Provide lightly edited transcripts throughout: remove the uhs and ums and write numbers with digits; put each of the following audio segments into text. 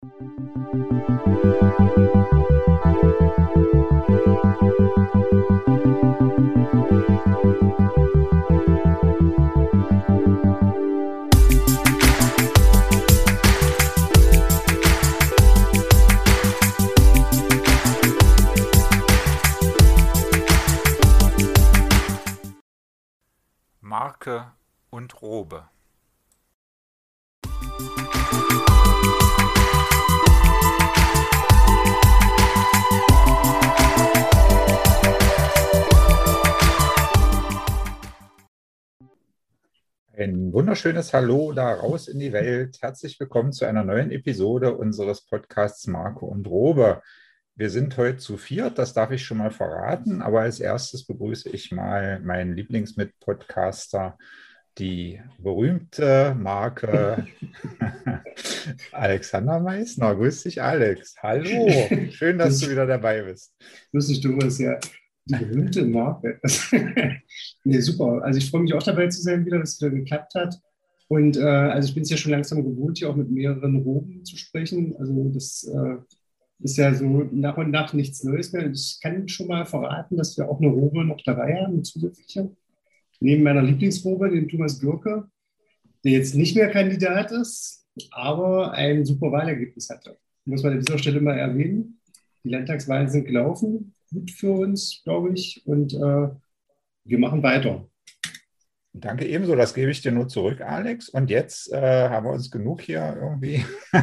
Marke und Robe. Ein wunderschönes Hallo da raus in die Welt. Herzlich willkommen zu einer neuen Episode unseres Podcasts Marke und Robe. Wir sind heute zu viert, das darf ich schon mal verraten, aber als erstes begrüße ich mal meinen Lieblingsmitpodcaster, die berühmte Marke Alexander Meissner. Grüß dich, Alex. Hallo, schön, dass du wieder dabei bist. Grüß dich, Thomas, ja. Die berühmte Marke. Nee, super. Also ich freue mich auch dabei zu sein, wieder, dass es wieder geklappt hat. Und also ich bin es ja schon langsam gewohnt, hier auch mit mehreren Roben zu sprechen. Also das ist ja so nach und nach nichts Neues mehr. Ich kann schon mal verraten, dass wir auch eine Robe noch dabei haben, eine zusätzliche. Neben meiner Lieblingsrobe, den Thomas Gürke, der jetzt nicht mehr Kandidat ist, aber ein super Wahlergebnis hatte. Muss man an dieser Stelle mal erwähnen. Die Landtagswahlen sind gelaufen, gut für uns, glaube ich, und wir machen weiter. Danke ebenso, das gebe ich dir nur zurück, Alex. Und jetzt haben wir uns genug hier irgendwie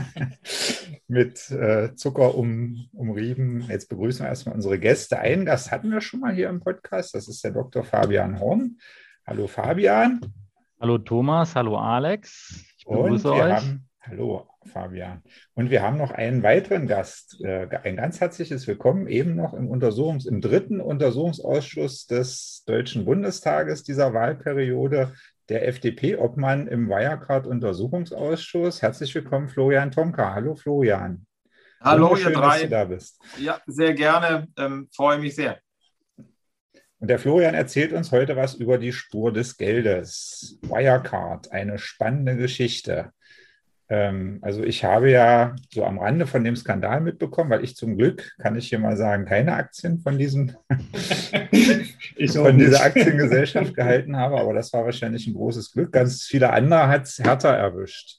mit Zucker umrieben. Jetzt begrüßen wir erstmal unsere Gäste. Einen Gast hatten wir schon mal hier im Podcast, das ist der Dr. Fabian Horn. Hallo Fabian. Hallo Thomas, hallo Alex. Ich begrüße euch. Hallo Fabian. Und wir haben noch einen weiteren Gast. Ein ganz herzliches Willkommen eben noch im dritten Untersuchungsausschuss des Deutschen Bundestages dieser Wahlperiode, der FDP-Obmann im Wirecard-Untersuchungsausschuss. Herzlich willkommen, Florian Tomka. Hallo Florian. Hallo ihr drei. Dass du da bist. Ja, sehr gerne. Freue mich sehr. Und der Florian erzählt uns heute was über die Spur des Geldes. Wirecard, eine spannende Geschichte. Also ich habe ja so am Rande von dem Skandal mitbekommen, weil ich zum Glück, kann ich hier mal sagen, keine Aktien von dieser Aktiengesellschaft gehalten habe, aber das war wahrscheinlich ein großes Glück. Ganz viele andere hat es härter erwischt.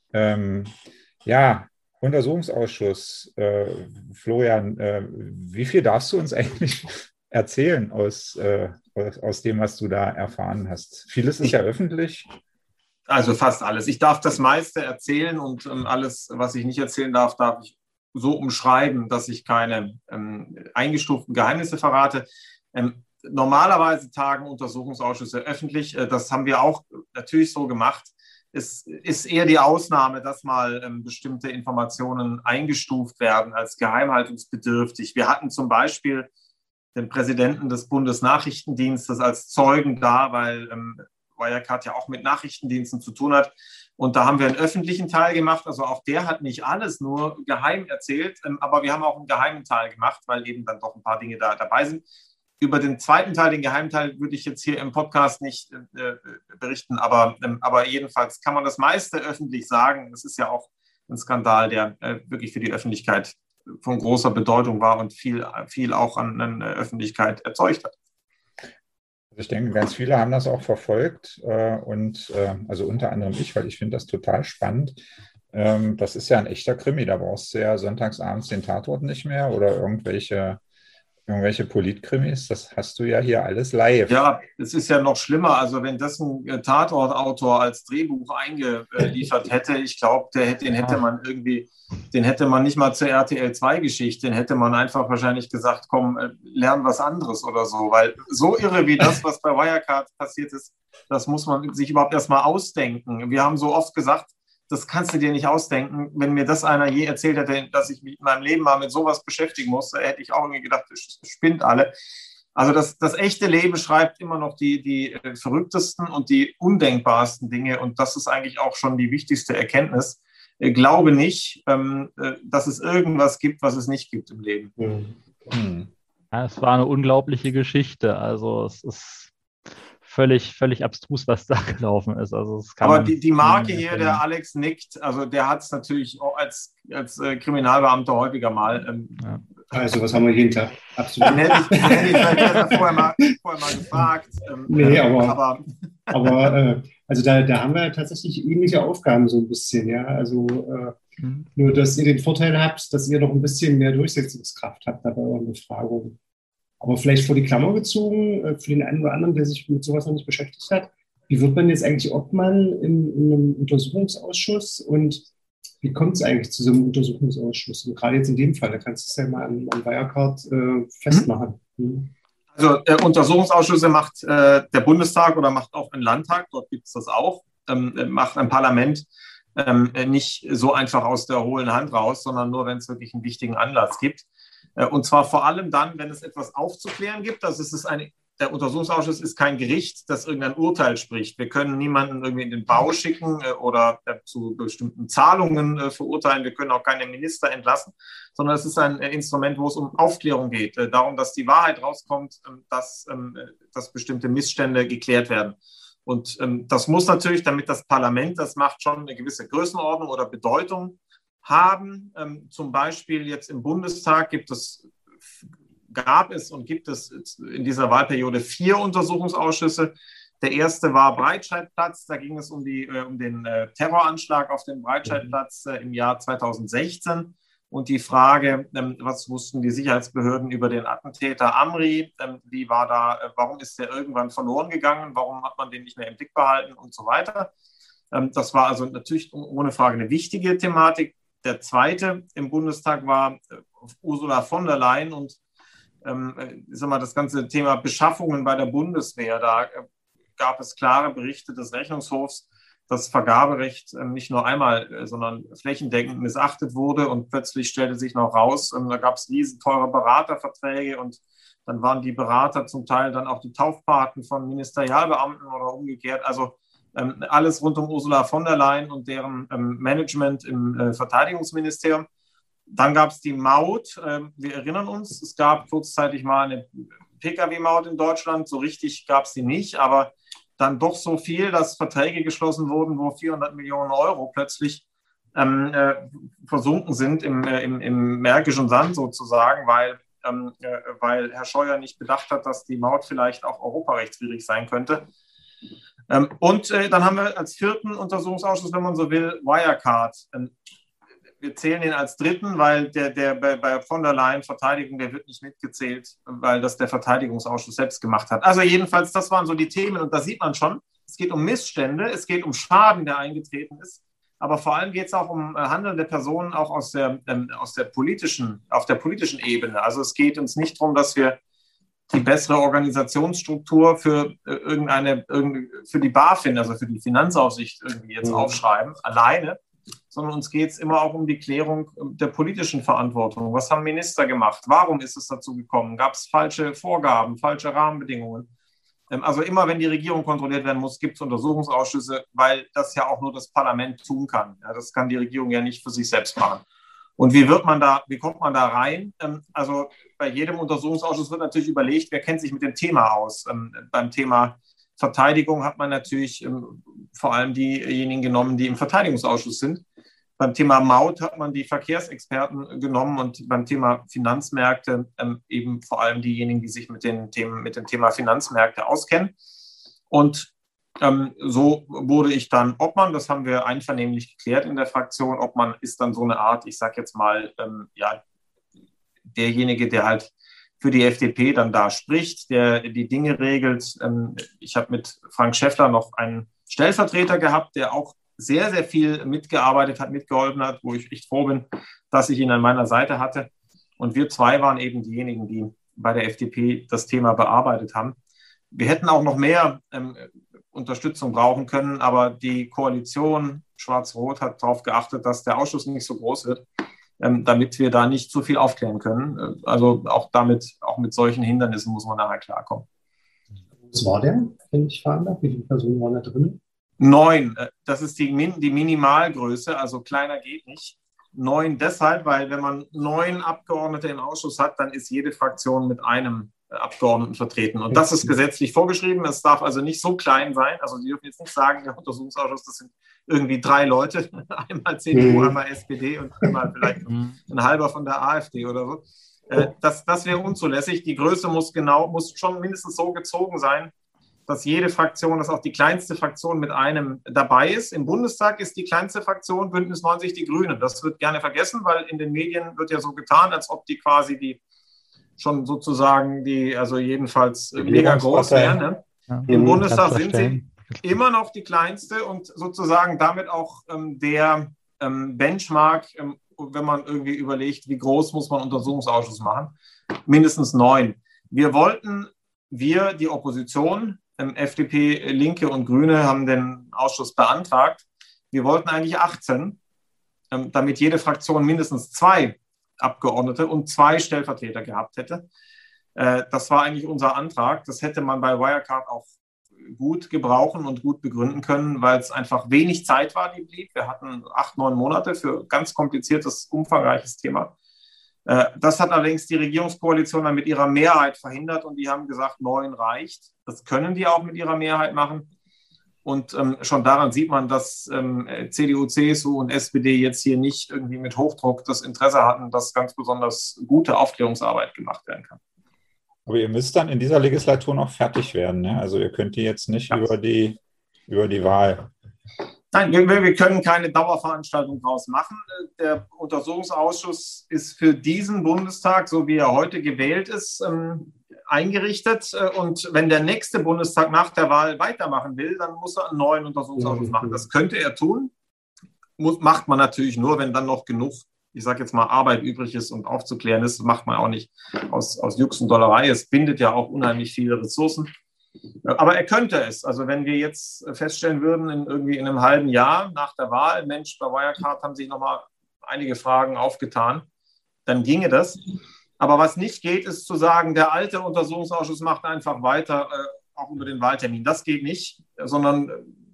Ja, Untersuchungsausschuss. Florian, wie viel darfst du uns eigentlich erzählen aus dem, was du da erfahren hast? Vieles ist ja öffentlich. Also fast alles. Ich darf das meiste erzählen und alles, was ich nicht erzählen darf, darf ich so umschreiben, dass ich keine eingestuften Geheimnisse verrate. Normalerweise tagen Untersuchungsausschüsse öffentlich. Das haben wir auch natürlich so gemacht. Es ist eher die Ausnahme, dass mal bestimmte Informationen eingestuft werden als geheimhaltungsbedürftig. Wir hatten zum Beispiel den Präsidenten des Bundesnachrichtendienstes als Zeugen da, weil Wirecard ja auch mit Nachrichtendiensten zu tun hat. Und da haben wir einen öffentlichen Teil gemacht. Also auch der hat nicht alles nur geheim erzählt, aber wir haben auch einen geheimen Teil gemacht, weil eben dann doch ein paar Dinge da dabei sind. Über den zweiten Teil, den geheimen Teil, würde ich jetzt hier im Podcast nicht berichten, aber jedenfalls kann man das meiste öffentlich sagen. Das ist ja auch ein Skandal, der wirklich für die Öffentlichkeit von großer Bedeutung war und viel auch an Öffentlichkeit erzeugt hat. Ich denke, ganz viele haben das auch verfolgt also unter anderem ich, weil ich finde das total spannend. Das ist ja ein echter Krimi, da brauchst du ja sonntagsabends den Tatort nicht mehr oder irgendwelche Politkrimis, das hast du ja hier alles live. Ja, es ist ja noch schlimmer, also wenn das ein Tatortautor als Drehbuch eingeliefert hätte, ich glaube, den hätte man nicht mal zur RTL 2 geschickt, den hätte man einfach wahrscheinlich gesagt, komm, lern was anderes oder so, weil so irre wie das, was bei Wirecard passiert ist, das muss man sich überhaupt erstmal ausdenken. Wir haben so oft gesagt, das kannst du dir nicht ausdenken. Wenn mir das einer je erzählt hätte, dass ich mich in meinem Leben mal mit sowas beschäftigen muss, hätte ich auch irgendwie gedacht, das spinnt alle. Also das echte Leben schreibt immer noch die verrücktesten und die undenkbarsten Dinge. Und das ist eigentlich auch schon die wichtigste Erkenntnis. Ich glaube nicht, dass es irgendwas gibt, was es nicht gibt im Leben. Ja, es war eine unglaubliche Geschichte. Also es ist völlig abstrus, was da gelaufen ist. Also das kann Aber man die Marke nicht hier, erkennen. der Alex nickt, also der hat es natürlich auch als Kriminalbeamter häufiger mal. Ja. Also, was haben wir jeden Tag? Absolut. Den hätte ich vielleicht vorher mal gefragt. Nee, aber also da haben wir tatsächlich ähnliche Aufgaben so ein bisschen, ja. Also nur, dass ihr den Vorteil habt, dass ihr noch ein bisschen mehr Durchsetzungskraft habt bei euren Befragungen. Aber vielleicht vor die Klammer gezogen, für den einen oder anderen, der sich mit sowas noch nicht beschäftigt hat, wie wird man jetzt eigentlich Obmann in einem Untersuchungsausschuss und wie kommt es eigentlich zu so einem Untersuchungsausschuss? Und gerade jetzt in dem Fall, da kannst du es ja mal an Wirecard festmachen. Also Untersuchungsausschüsse macht der Bundestag oder macht auch ein Landtag, dort gibt es das auch, macht ein Parlament nicht so einfach aus der hohlen Hand raus, sondern nur, wenn es wirklich einen wichtigen Anlass gibt. Und zwar vor allem dann, wenn es etwas aufzuklären gibt. Also der Untersuchungsausschuss ist kein Gericht, das irgendein Urteil spricht. Wir können niemanden irgendwie in den Bau schicken oder zu bestimmten Zahlungen verurteilen. Wir können auch keine Minister entlassen, sondern es ist ein Instrument, wo es um Aufklärung geht. Darum, dass die Wahrheit rauskommt, dass bestimmte Missstände geklärt werden. Und das muss natürlich, damit das Parlament das macht, schon eine gewisse Größenordnung oder Bedeutung haben. Zum Beispiel jetzt im Bundestag gab es und gibt es in dieser Wahlperiode 4 Untersuchungsausschüsse. Der erste war Breitscheidplatz. Da ging es um den Terroranschlag auf dem Breitscheidplatz im Jahr 2016 und die Frage, was wussten die Sicherheitsbehörden über den Attentäter Amri? Warum ist der irgendwann verloren gegangen? Warum hat man den nicht mehr im Blick behalten und so weiter? Das war also natürlich ohne Frage eine wichtige Thematik. Der zweite im Bundestag war Ursula von der Leyen und das ganze Thema Beschaffungen bei der Bundeswehr. Da gab es klare Berichte des Rechnungshofs, dass Vergaberecht nicht nur einmal, sondern flächendeckend missachtet wurde und plötzlich stellte sich noch raus, da gab es riesenteure Beraterverträge und dann waren die Berater zum Teil dann auch die Taufpaten von Ministerialbeamten oder umgekehrt. Also alles rund um Ursula von der Leyen und deren Management im Verteidigungsministerium. Dann gab es die Maut. Wir erinnern uns, es gab kurzzeitig mal eine Pkw-Maut in Deutschland. So richtig gab es die nicht, aber dann doch so viel, dass Verträge geschlossen wurden, wo 400 Millionen Euro plötzlich versunken sind im märkischen Sand sozusagen, weil Herr Scheuer nicht bedacht hat, dass die Maut vielleicht auch europarechtswidrig sein könnte. Und dann haben wir als 4. Untersuchungsausschuss, wenn man so will, Wirecard. Wir zählen ihn als 3., weil der bei von der Leyen Verteidigung, der wird nicht mitgezählt, weil das der Verteidigungsausschuss selbst gemacht hat. Also jedenfalls, das waren so die Themen und da sieht man schon, es geht um Missstände, es geht um Schaden, der eingetreten ist, aber vor allem geht es auch um handelnde Personen auch auf der politischen Ebene. Also es geht uns nicht darum, dass wir die bessere Organisationsstruktur für die BaFin, also für die Finanzaufsicht irgendwie jetzt aufschreiben, alleine, sondern uns geht es immer auch um die Klärung der politischen Verantwortung. Was haben Minister gemacht? Warum ist es dazu gekommen? Gab es falsche Vorgaben, falsche Rahmenbedingungen? Also immer, wenn die Regierung kontrolliert werden muss, gibt es Untersuchungsausschüsse, weil das ja auch nur das Parlament tun kann. Ja, das kann die Regierung ja nicht für sich selbst machen. Und wie kommt man da rein? Also bei jedem Untersuchungsausschuss wird natürlich überlegt, wer kennt sich mit dem Thema aus. Beim Thema Verteidigung hat man natürlich vor allem diejenigen genommen, die im Verteidigungsausschuss sind. Beim Thema Maut hat man die Verkehrsexperten genommen und beim Thema Finanzmärkte eben vor allem diejenigen, die sich mit dem Thema Finanzmärkte auskennen. Und so wurde ich dann Obmann, das haben wir einvernehmlich geklärt in der Fraktion. Obmann ist dann so eine Art, ich sage jetzt mal, derjenige, der halt für die FDP dann da spricht, der die Dinge regelt. Ich habe mit Frank Schäffler noch einen Stellvertreter gehabt, der auch sehr, sehr viel mitgearbeitet hat, mitgeholfen hat, wo ich echt froh bin, dass ich ihn an meiner Seite hatte. Und wir zwei waren eben diejenigen, die bei der FDP das Thema bearbeitet haben. Wir hätten auch noch mehr Unterstützung brauchen können, aber die Koalition Schwarz-Rot hat darauf geachtet, dass der Ausschuss nicht so groß wird, damit wir da nicht zu viel aufklären können. Also auch mit solchen Hindernissen muss man nachher klarkommen. Was war der, wenn ich fragen darf? Wie viele Personen waren da drin? 9, das ist die Minimalgröße, also kleiner geht nicht. 9 deshalb, weil wenn man 9 Abgeordnete im Ausschuss hat, dann ist jede Fraktion mit einem Abgeordneten vertreten. Und das ist gesetzlich vorgeschrieben. Es darf also nicht so klein sein. Also Sie dürfen jetzt nicht sagen, der Untersuchungsausschuss, das sind irgendwie 3 Leute, einmal CDU, einmal SPD und einmal vielleicht ein halber von der AfD oder so. Das wäre unzulässig. Die Größe muss schon mindestens so gezogen sein, dass jede Fraktion, dass auch die kleinste Fraktion mit einem dabei ist. Im Bundestag ist die kleinste Fraktion Bündnis 90 Die Grünen. Das wird gerne vergessen, weil in den Medien wird ja so getan, als ob die quasi die schon sozusagen also jedenfalls mega groß wären. Ne? Ja. Im Bundestag sind sie immer noch die kleinste und sozusagen damit auch der Benchmark, wenn man irgendwie überlegt, wie groß muss man Untersuchungsausschuss machen, mindestens 9. Wir, die Opposition, FDP, Linke und Grüne, haben den Ausschuss beantragt. Wir wollten eigentlich 18, damit jede Fraktion mindestens 2 Abgeordnete und 2 Stellvertreter gehabt hätte. Das war eigentlich unser Antrag. Das hätte man bei Wirecard auch gut gebrauchen und gut begründen können, weil es einfach wenig Zeit war, die blieb. Wir hatten 8-9 Monate für ganz kompliziertes, umfangreiches Thema. Das hat allerdings die Regierungskoalition dann mit ihrer Mehrheit verhindert und die haben gesagt, 9 reicht. Das können die auch mit ihrer Mehrheit machen. Und schon daran sieht man, dass CDU, CSU und SPD jetzt hier nicht irgendwie mit Hochdruck das Interesse hatten, dass ganz besonders gute Aufklärungsarbeit gemacht werden kann. Aber ihr müsst dann in dieser Legislatur noch fertig werden, ne? Also ihr könnt die jetzt nicht über die Wahl. Nein, wir können keine Dauerveranstaltung draus machen. Der Untersuchungsausschuss ist für diesen Bundestag, so wie er heute gewählt ist, eingerichtet. Und wenn der nächste Bundestag nach der Wahl weitermachen will, dann muss er einen neuen Untersuchungsausschuss machen. Das könnte er tun. Macht man natürlich nur, wenn dann noch genug, ich sage jetzt mal, Arbeit übrig ist und aufzuklären ist. Das macht man auch nicht aus Jux und Dollerei. Es bindet ja auch unheimlich viele Ressourcen. Aber er könnte es. Also wenn wir jetzt feststellen würden, in einem halben Jahr nach der Wahl, Mensch, bei Wirecard haben sich nochmal einige Fragen aufgetan, dann ginge das. Aber was nicht geht, ist zu sagen, der alte Untersuchungsausschuss macht einfach weiter, auch über den Wahltermin. Das geht nicht, sondern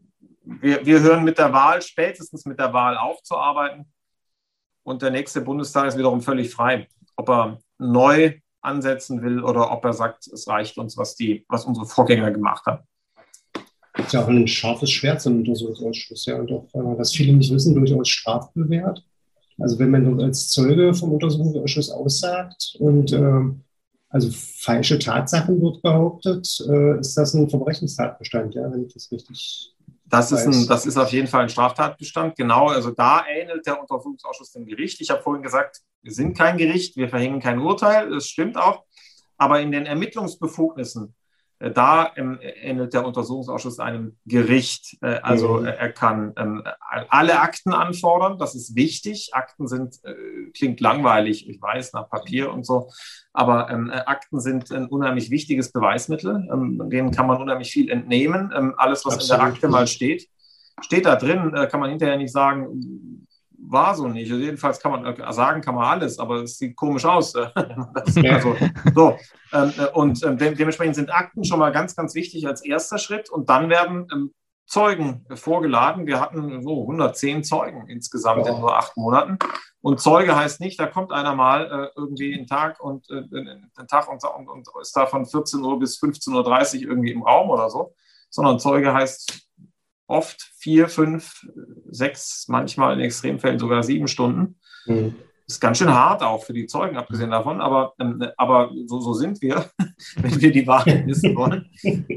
wir hören mit der Wahl, spätestens mit der Wahl aufzuarbeiten. Und der nächste Bundestag ist wiederum völlig frei, ob er neu ansetzen will oder ob er sagt, es reicht uns, was unsere Vorgänger gemacht haben. Das ist ja auch ein scharfes Schwert, so ein Untersuchungsausschuss, ja, und auch, was viele nicht wissen, durchaus strafbewehrt. Also wenn man als Zeuge vom Untersuchungsausschuss aussagt und also falsche Tatsachen wird behauptet, ist das ein Verbrechenstatbestand, ja, wenn ich das richtig Das ist auf jeden Fall ein Straftatbestand, genau. Also da ähnelt der Untersuchungsausschuss dem Gericht. Ich habe vorhin gesagt, wir sind kein Gericht, wir verhängen kein Urteil, das stimmt auch. Aber in den Ermittlungsbefugnissen, da ähnelt der Untersuchungsausschuss einem Gericht. Er kann alle Akten anfordern, das ist wichtig. Akten klingt langweilig, ich weiß, nach Papier und so. Aber Akten sind ein unheimlich wichtiges Beweismittel. Denen kann man unheimlich viel entnehmen. Alles, was Absolut. In der Akte mal steht da drin, kann man hinterher nicht sagen, war so nicht. Also jedenfalls kann man sagen, kann man alles, aber es sieht komisch aus. Dementsprechend sind Akten schon mal ganz, ganz wichtig als erster Schritt. Und dann werden Zeugen vorgeladen. Wir hatten so 110 Zeugen insgesamt in nur 8 Monaten. Und Zeuge heißt nicht, da kommt einer mal irgendwie einen Tag und ist da von 14 Uhr bis 15.30 Uhr irgendwie im Raum oder so, sondern Zeuge heißt oft 4, 5, 6, manchmal in Extremfällen sogar 7 Stunden. Mhm. Ist ganz schön hart auch für die Zeugen, abgesehen davon, aber so sind wir, wenn wir die Wahrheit wissen wollen.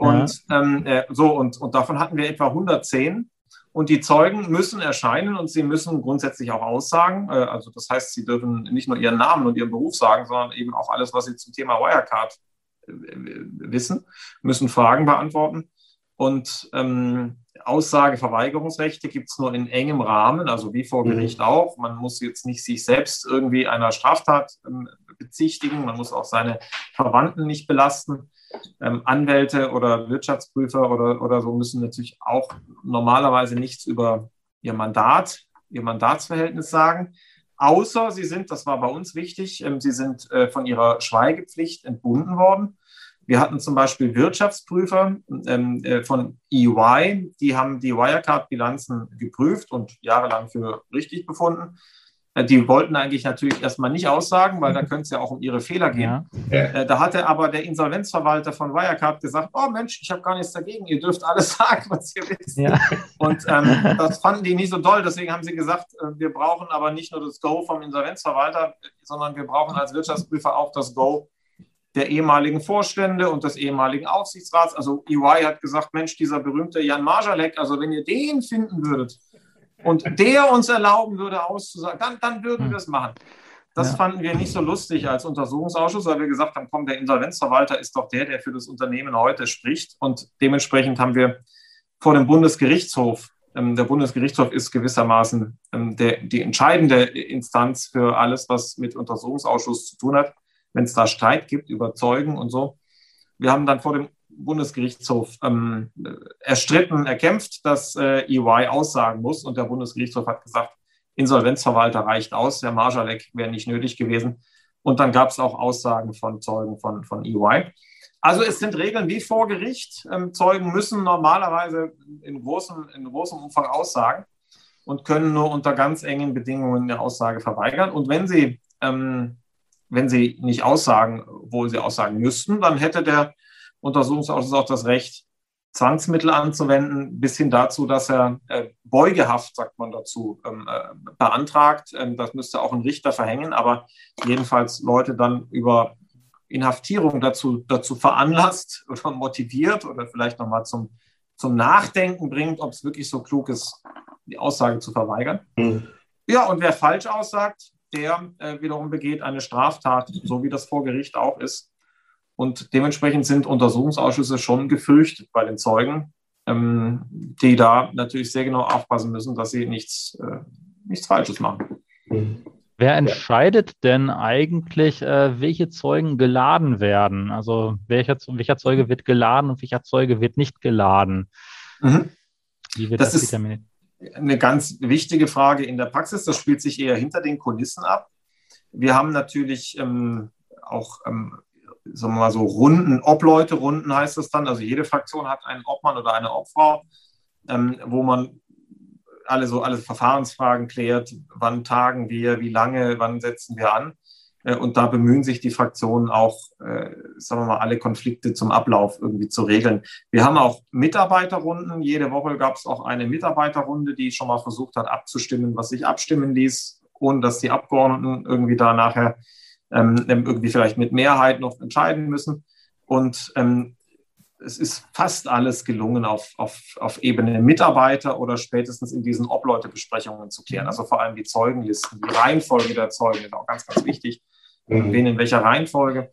Und davon hatten wir etwa 110. Und die Zeugen müssen erscheinen und sie müssen grundsätzlich auch aussagen. Also das heißt, sie dürfen nicht nur ihren Namen und ihren Beruf sagen, sondern eben auch alles, was sie zum Thema Wirecard wissen, müssen Fragen beantworten. Und Aussageverweigerungsrechte gibt es nur in engem Rahmen, also wie vor Gericht auch. Man muss jetzt nicht sich selbst irgendwie einer Straftat bezichtigen, man muss auch seine Verwandten nicht belasten. Anwälte oder Wirtschaftsprüfer oder so müssen natürlich auch normalerweise nichts über ihr Mandatsverhältnis sagen, außer sie sind, das war bei uns wichtig, sie sind von ihrer Schweigepflicht entbunden worden. Wir hatten zum Beispiel Wirtschaftsprüfer von EY, die haben die Wirecard-Bilanzen geprüft und jahrelang für richtig befunden. Die wollten eigentlich natürlich erstmal nicht aussagen, weil da könnte es ja auch um ihre Fehler gehen. Ja. Da hatte aber der Insolvenzverwalter von Wirecard gesagt, oh Mensch, ich habe gar nichts dagegen, ihr dürft alles sagen, was ihr wisst. Ja. Und das fanden die nicht so doll, deswegen haben sie gesagt, wir brauchen aber nicht nur das Go vom Insolvenzverwalter, sondern wir brauchen als Wirtschaftsprüfer auch das Go der ehemaligen Vorstände und des ehemaligen Aufsichtsrats. Also EY hat gesagt, Mensch, dieser berühmte Jan Marschalek, also wenn ihr den finden würdet und der uns erlauben würde auszusagen, dann würden wir es machen. Das fanden wir nicht so lustig als Untersuchungsausschuss, weil wir gesagt haben, komm, der Insolvenzverwalter ist doch der für das Unternehmen heute spricht. Und dementsprechend haben wir vor dem Bundesgerichtshof, der Bundesgerichtshof ist gewissermaßen die entscheidende Instanz für alles, was mit Untersuchungsausschuss zu tun hat, wenn es da Streit gibt über Zeugen und so. Wir haben dann vor dem Bundesgerichtshof erkämpft, dass EY aussagen muss. Und der Bundesgerichtshof hat gesagt, Insolvenzverwalter reicht aus, der Marschalek wäre nicht nötig gewesen. Und dann gab es auch Aussagen von Zeugen von EY. Also es sind Regeln wie vor Gericht. Zeugen müssen normalerweise in großem Umfang aussagen und können nur unter ganz engen Bedingungen eine Aussage verweigern. Und wenn sie nicht aussagen, obwohl sie aussagen müssten, dann hätte der Untersuchungsausschuss auch das Recht, Zwangsmittel anzuwenden, bis hin dazu, dass er Beugehaft, sagt man dazu, beantragt. Das müsste auch ein Richter verhängen, aber jedenfalls Leute dann über Inhaftierung dazu veranlasst oder motiviert oder vielleicht nochmal zum Nachdenken bringt, ob es wirklich so klug ist, die Aussage zu verweigern. Ja, und wer falsch aussagt, der wiederum begeht eine Straftat, so wie das vor Gericht auch ist. Und dementsprechend sind Untersuchungsausschüsse schon gefürchtet bei den Zeugen, die da natürlich sehr genau aufpassen müssen, dass sie nichts Falsches machen. Wer entscheidet denn eigentlich, welche Zeugen geladen werden? Also welcher Zeuge wird geladen und welcher Zeuge wird nicht geladen? Wie wird das determiniert? Eine ganz wichtige Frage in der Praxis. Das spielt sich eher hinter den Kulissen ab. Wir haben natürlich auch, sagen wir mal so, Obleute-Runden heißt das dann. Also jede Fraktion hat einen Obmann oder eine Obfrau, wo man alle Verfahrensfragen klärt. Wann tagen wir, wie lange, wann setzen wir an? Und da bemühen sich die Fraktionen auch, sagen wir mal, alle Konflikte zum Ablauf irgendwie zu regeln. Wir haben auch Mitarbeiterrunden. Jede Woche gab es auch eine Mitarbeiterrunde, die schon mal versucht hat, abzustimmen, was sich abstimmen ließ, ohne dass die Abgeordneten irgendwie da nachher irgendwie vielleicht mit Mehrheit noch entscheiden müssen. Und es ist fast alles gelungen, auf Ebene Mitarbeiter oder spätestens in diesen Obleute-Besprechungen zu klären. Also vor allem die Zeugenlisten, die Reihenfolge der Zeugen ist auch ganz, ganz wichtig. Wen in welcher Reihenfolge.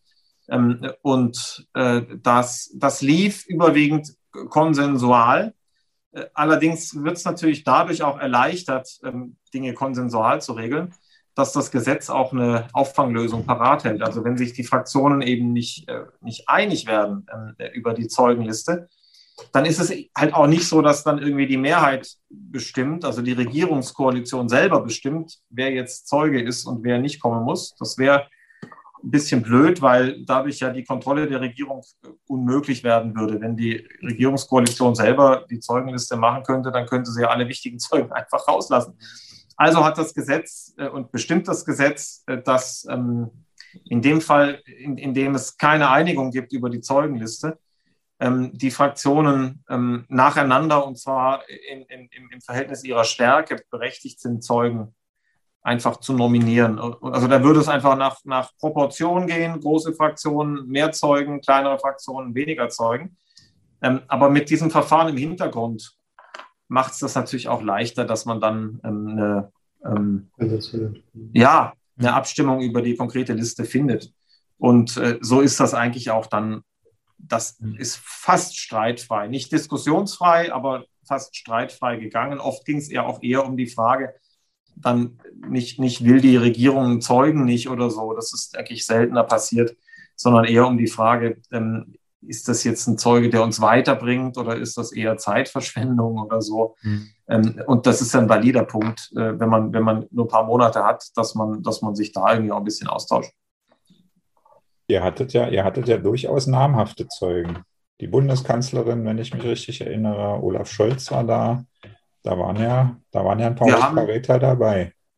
Das lief überwiegend konsensual. Allerdings wird es natürlich dadurch auch erleichtert, Dinge konsensual zu regeln, dass das Gesetz auch eine Auffanglösung parat hält. Also wenn sich die Fraktionen eben nicht einig werden über die Zeugenliste, dann ist es halt auch nicht so, dass dann irgendwie die Mehrheit bestimmt, also die Regierungskoalition selber bestimmt, wer jetzt Zeuge ist und wer nicht kommen muss. Das wäre ein bisschen blöd, weil dadurch ja die Kontrolle der Regierung unmöglich werden würde. Wenn die Regierungskoalition selber die Zeugenliste machen könnte, dann könnte sie ja alle wichtigen Zeugen einfach rauslassen. Also hat das Gesetz und bestimmt das Gesetz, dass in dem Fall, in dem es keine Einigung gibt über die Zeugenliste, die Fraktionen nacheinander, und zwar im Verhältnis ihrer Stärke, berechtigt sind, Zeugen einfach zu nominieren. Also da würde es einfach nach Proportion gehen, große Fraktionen, mehr Zeugen, kleinere Fraktionen, weniger Zeugen. Aber mit diesem Verfahren im Hintergrund macht es das natürlich auch leichter, dass man dann eine Abstimmung über die konkrete Liste findet. Und so ist das eigentlich auch dann, das ist fast streitfrei, nicht diskussionsfrei, aber fast streitfrei gegangen. Oft ging es ja auch eher um die Frage, dann nicht will die Regierung Zeugen nicht oder so, das ist eigentlich seltener passiert, sondern eher um die Frage, ist das jetzt ein Zeuge, der uns weiterbringt oder ist das eher Zeitverschwendung oder so? Und das ist ein valider Punkt, wenn man nur ein paar Monate hat, dass man sich da irgendwie auch ein bisschen austauscht. Ihr hattet ja durchaus namhafte Zeugen. Die Bundeskanzlerin, wenn ich mich richtig erinnere, Olaf Scholz war da. Da waren ja ein paar Verräter dabei.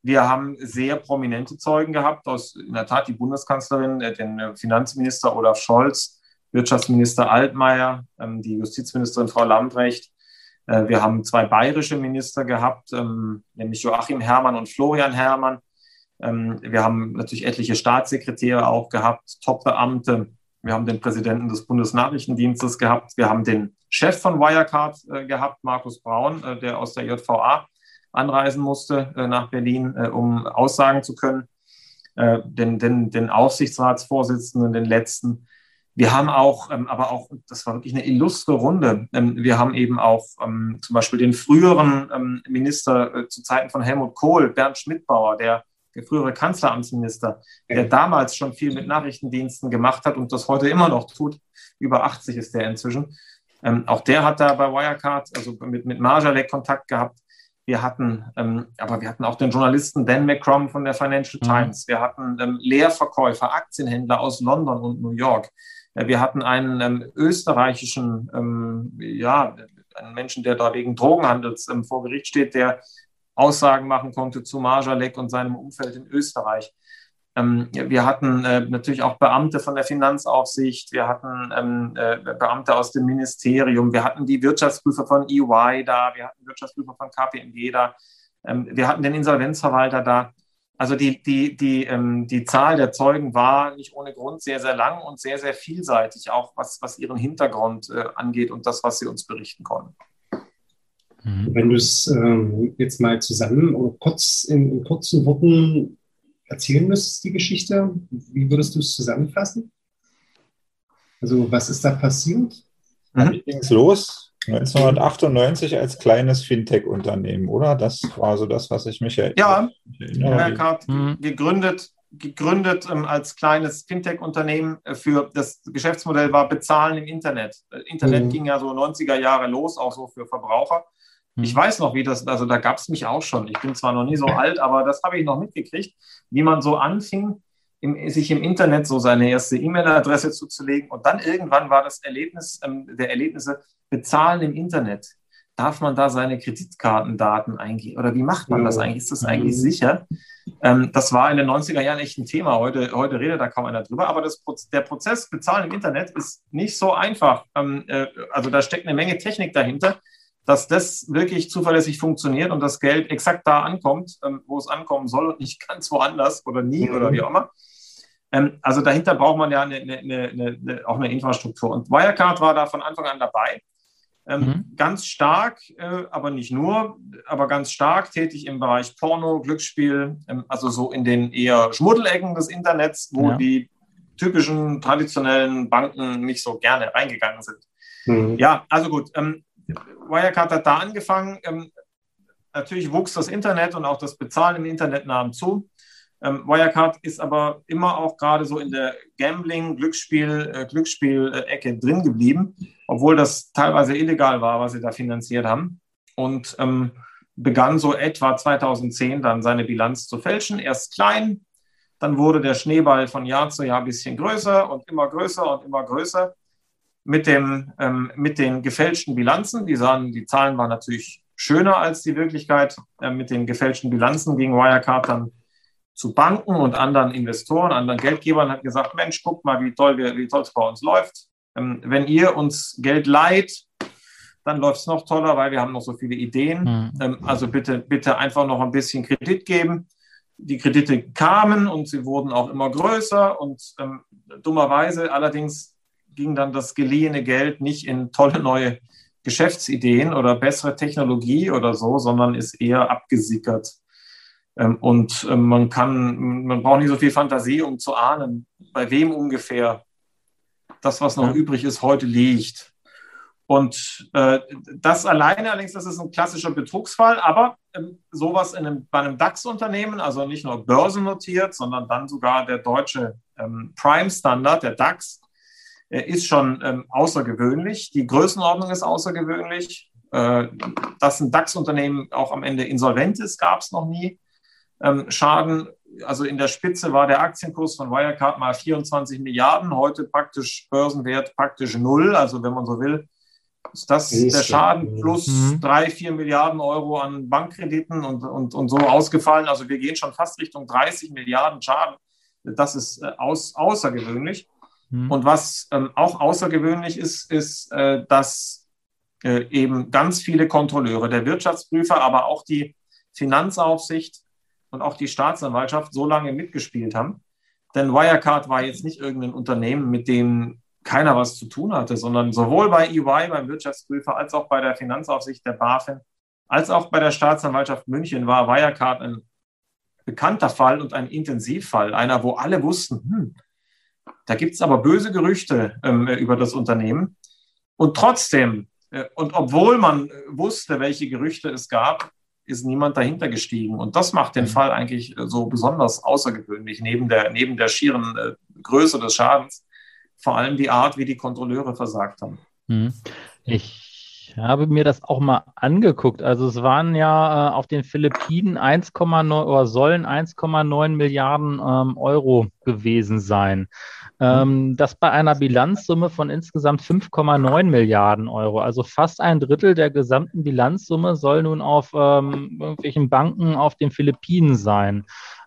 Wir haben sehr prominente Zeugen gehabt, in der Tat die Bundeskanzlerin, den Finanzminister Olaf Scholz, Wirtschaftsminister Altmaier, die Justizministerin Frau Lambrecht. Wir haben 2 bayerische Minister gehabt, nämlich Joachim Herrmann und Florian Herrmann. Wir haben natürlich etliche Staatssekretäre auch gehabt, Top-Beamte. Wir haben den Präsidenten des Bundesnachrichtendienstes gehabt. Wir haben den Chef von Wirecard gehabt, Markus Braun, der aus der JVA anreisen musste nach Berlin, um aussagen zu können. Den Aufsichtsratsvorsitzenden, den letzten. Wir haben auch, aber auch, das war wirklich eine illustre Runde, wir haben eben auch zum Beispiel den früheren Minister zu Zeiten von Helmut Kohl, Bernd Schmidbauer, der frühere Kanzleramtsminister, der damals schon viel mit Nachrichtendiensten gemacht hat und das heute immer noch tut. Über 80 ist der inzwischen. Auch der hat da bei Wirecard, also mit Marjalek Kontakt gehabt. Wir hatten auch den Journalisten Dan McCrum von der Financial Times. Wir hatten Leerverkäufer, Aktienhändler aus London und New York. Wir hatten einen österreichischen, einen Menschen, der da wegen Drogenhandels vor Gericht steht, der Aussagen machen konnte zu Marjalek und seinem Umfeld in Österreich. Wir hatten natürlich auch Beamte von der Finanzaufsicht, wir hatten Beamte aus dem Ministerium, wir hatten die Wirtschaftsprüfer von EY da, wir hatten Wirtschaftsprüfer von KPMG da, wir hatten den Insolvenzverwalter da. Also die Zahl der Zeugen war nicht ohne Grund sehr, sehr lang und sehr, sehr vielseitig, auch was ihren Hintergrund angeht und das, was sie uns berichten konnten. Wenn du es jetzt mal zusammen oder kurz in kurzen Worten erzählen müsstest, die Geschichte, wie würdest du es zusammenfassen? Also was ist da passiert? Wie ging es los? 1998 als kleines Fintech-Unternehmen, oder? Das war so das, was ich mich erinnere. Ja, Wirecard gegründet als kleines Fintech-Unternehmen. Für das Geschäftsmodell war Bezahlen im Internet. Internet ging ja so 90er Jahre los, auch so für Verbraucher. Ich weiß noch, wie das, also da gab es mich auch schon. Ich bin zwar noch nie so alt, aber das habe ich noch mitgekriegt, wie man so anfing, sich im Internet so seine erste E-Mail-Adresse zuzulegen. Und dann irgendwann war das Erlebnis der Erlebnisse Bezahlen im Internet. Darf man da seine Kreditkartendaten eingeben? Oder wie macht man das eigentlich? Ist das eigentlich sicher? Das war in den 90er Jahren echt ein Thema. Heute redet da kaum einer drüber. Aber der Prozess Bezahlen im Internet ist nicht so einfach. Also da steckt eine Menge Technik dahinter, dass das wirklich zuverlässig funktioniert und das Geld exakt da ankommt, wo es ankommen soll und nicht ganz woanders oder nie oder wie auch immer. Also dahinter braucht man ja auch eine Infrastruktur. Und Wirecard war da von Anfang an dabei. Ganz stark, aber nicht nur, aber ganz stark tätig im Bereich Porno, Glücksspiel, also so in den eher Schmuddelecken des Internets, wo die typischen traditionellen Banken nicht so gerne reingegangen sind. Ja, also gut. Wirecard hat da angefangen. Natürlich wuchs das Internet und auch das Bezahlen im Internet nahm zu. Wirecard ist aber immer auch gerade so in der Gambling-, Glücksspiel-Ecke drin geblieben, obwohl das teilweise illegal war, was sie da finanziert haben. Und begann so etwa 2010 dann seine Bilanz zu fälschen. Erst klein, dann wurde der Schneeball von Jahr zu Jahr ein bisschen größer und immer größer und immer größer. Mit den gefälschten Bilanzen, die Zahlen waren natürlich schöner als die Wirklichkeit. Mit den gefälschten Bilanzen ging Wirecard dann zu Banken und anderen Investoren, anderen Geldgebern, hat gesagt, Mensch, guckt mal, wie toll es bei uns läuft. Wenn ihr uns Geld leiht, dann läuft es noch toller, weil wir haben noch so viele Ideen. Also bitte einfach noch ein bisschen Kredit geben. Die Kredite kamen und sie wurden auch immer größer und dummerweise allerdings ging dann das geliehene Geld nicht in tolle neue Geschäftsideen oder bessere Technologie oder so, sondern ist eher abgesickert. Und man braucht nicht so viel Fantasie, um zu ahnen, bei wem ungefähr das, was noch übrig ist, heute liegt. Und das alleine allerdings, das ist ein klassischer Betrugsfall, aber sowas bei einem DAX-Unternehmen, also nicht nur börsennotiert, sondern dann sogar der deutsche Prime-Standard, der DAX, ist schon außergewöhnlich. Die Größenordnung ist außergewöhnlich. Dass ein DAX-Unternehmen auch am Ende insolvent ist, gab es noch nie. Schaden, also in der Spitze war der Aktienkurs von Wirecard mal 24 Milliarden, heute praktisch Börsenwert praktisch null. Also wenn man so will, ist das der Schaden plus 3-4 Milliarden Euro an Bankkrediten und so ausgefallen. Also wir gehen schon fast Richtung 30 Milliarden Schaden. Das ist außergewöhnlich. Und was auch außergewöhnlich ist, dass eben ganz viele Kontrolleure, der Wirtschaftsprüfer, aber auch die Finanzaufsicht und auch die Staatsanwaltschaft so lange mitgespielt haben. Denn Wirecard war jetzt nicht irgendein Unternehmen, mit dem keiner was zu tun hatte, sondern sowohl bei EY, beim Wirtschaftsprüfer, als auch bei der Finanzaufsicht der BaFin, als auch bei der Staatsanwaltschaft München war Wirecard ein bekannter Fall und ein Intensivfall. Einer, wo alle wussten, da gibt es aber böse Gerüchte über das Unternehmen. Und trotzdem, und obwohl man wusste, welche Gerüchte es gab, ist niemand dahinter gestiegen. Und das macht den Fall eigentlich so besonders außergewöhnlich, neben der schieren Größe des Schadens. Vor allem die Art, wie die Kontrolleure versagt haben. Ich habe mir das auch mal angeguckt. Also es waren ja auf den Philippinen 1,9 oder sollen 1,9 Milliarden Euro gewesen sein. Das bei einer Bilanzsumme von insgesamt 5,9 Milliarden Euro. Also fast ein Drittel der gesamten Bilanzsumme soll nun auf irgendwelchen Banken auf den Philippinen sein.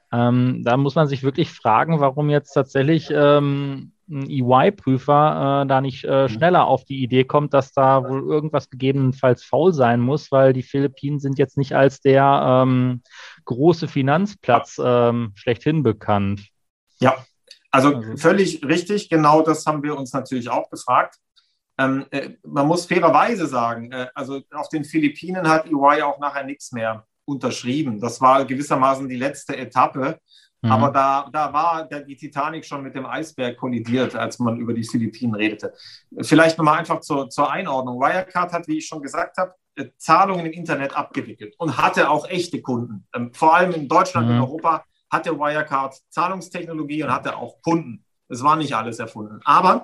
Da muss man sich wirklich fragen, warum jetzt tatsächlich ein EY-Prüfer da nicht schneller auf die Idee kommt, dass da wohl irgendwas gegebenenfalls faul sein muss, weil die Philippinen sind jetzt nicht als der große Finanzplatz schlechthin bekannt. Ja, also völlig richtig, genau das haben wir uns natürlich auch gefragt. Man muss fairerweise sagen, also auf den Philippinen hat EY auch nachher nichts mehr unterschrieben. Das war gewissermaßen die letzte Etappe. Aber da war die Titanic schon mit dem Eisberg kollidiert, als man über die Philippinen redete. Vielleicht nochmal einfach zur Einordnung. Wirecard hat, wie ich schon gesagt habe, Zahlungen im Internet abgewickelt und hatte auch echte Kunden. Vor allem in Deutschland und Europa hatte Wirecard Zahlungstechnologie und hatte auch Kunden. Es war nicht alles erfunden. Aber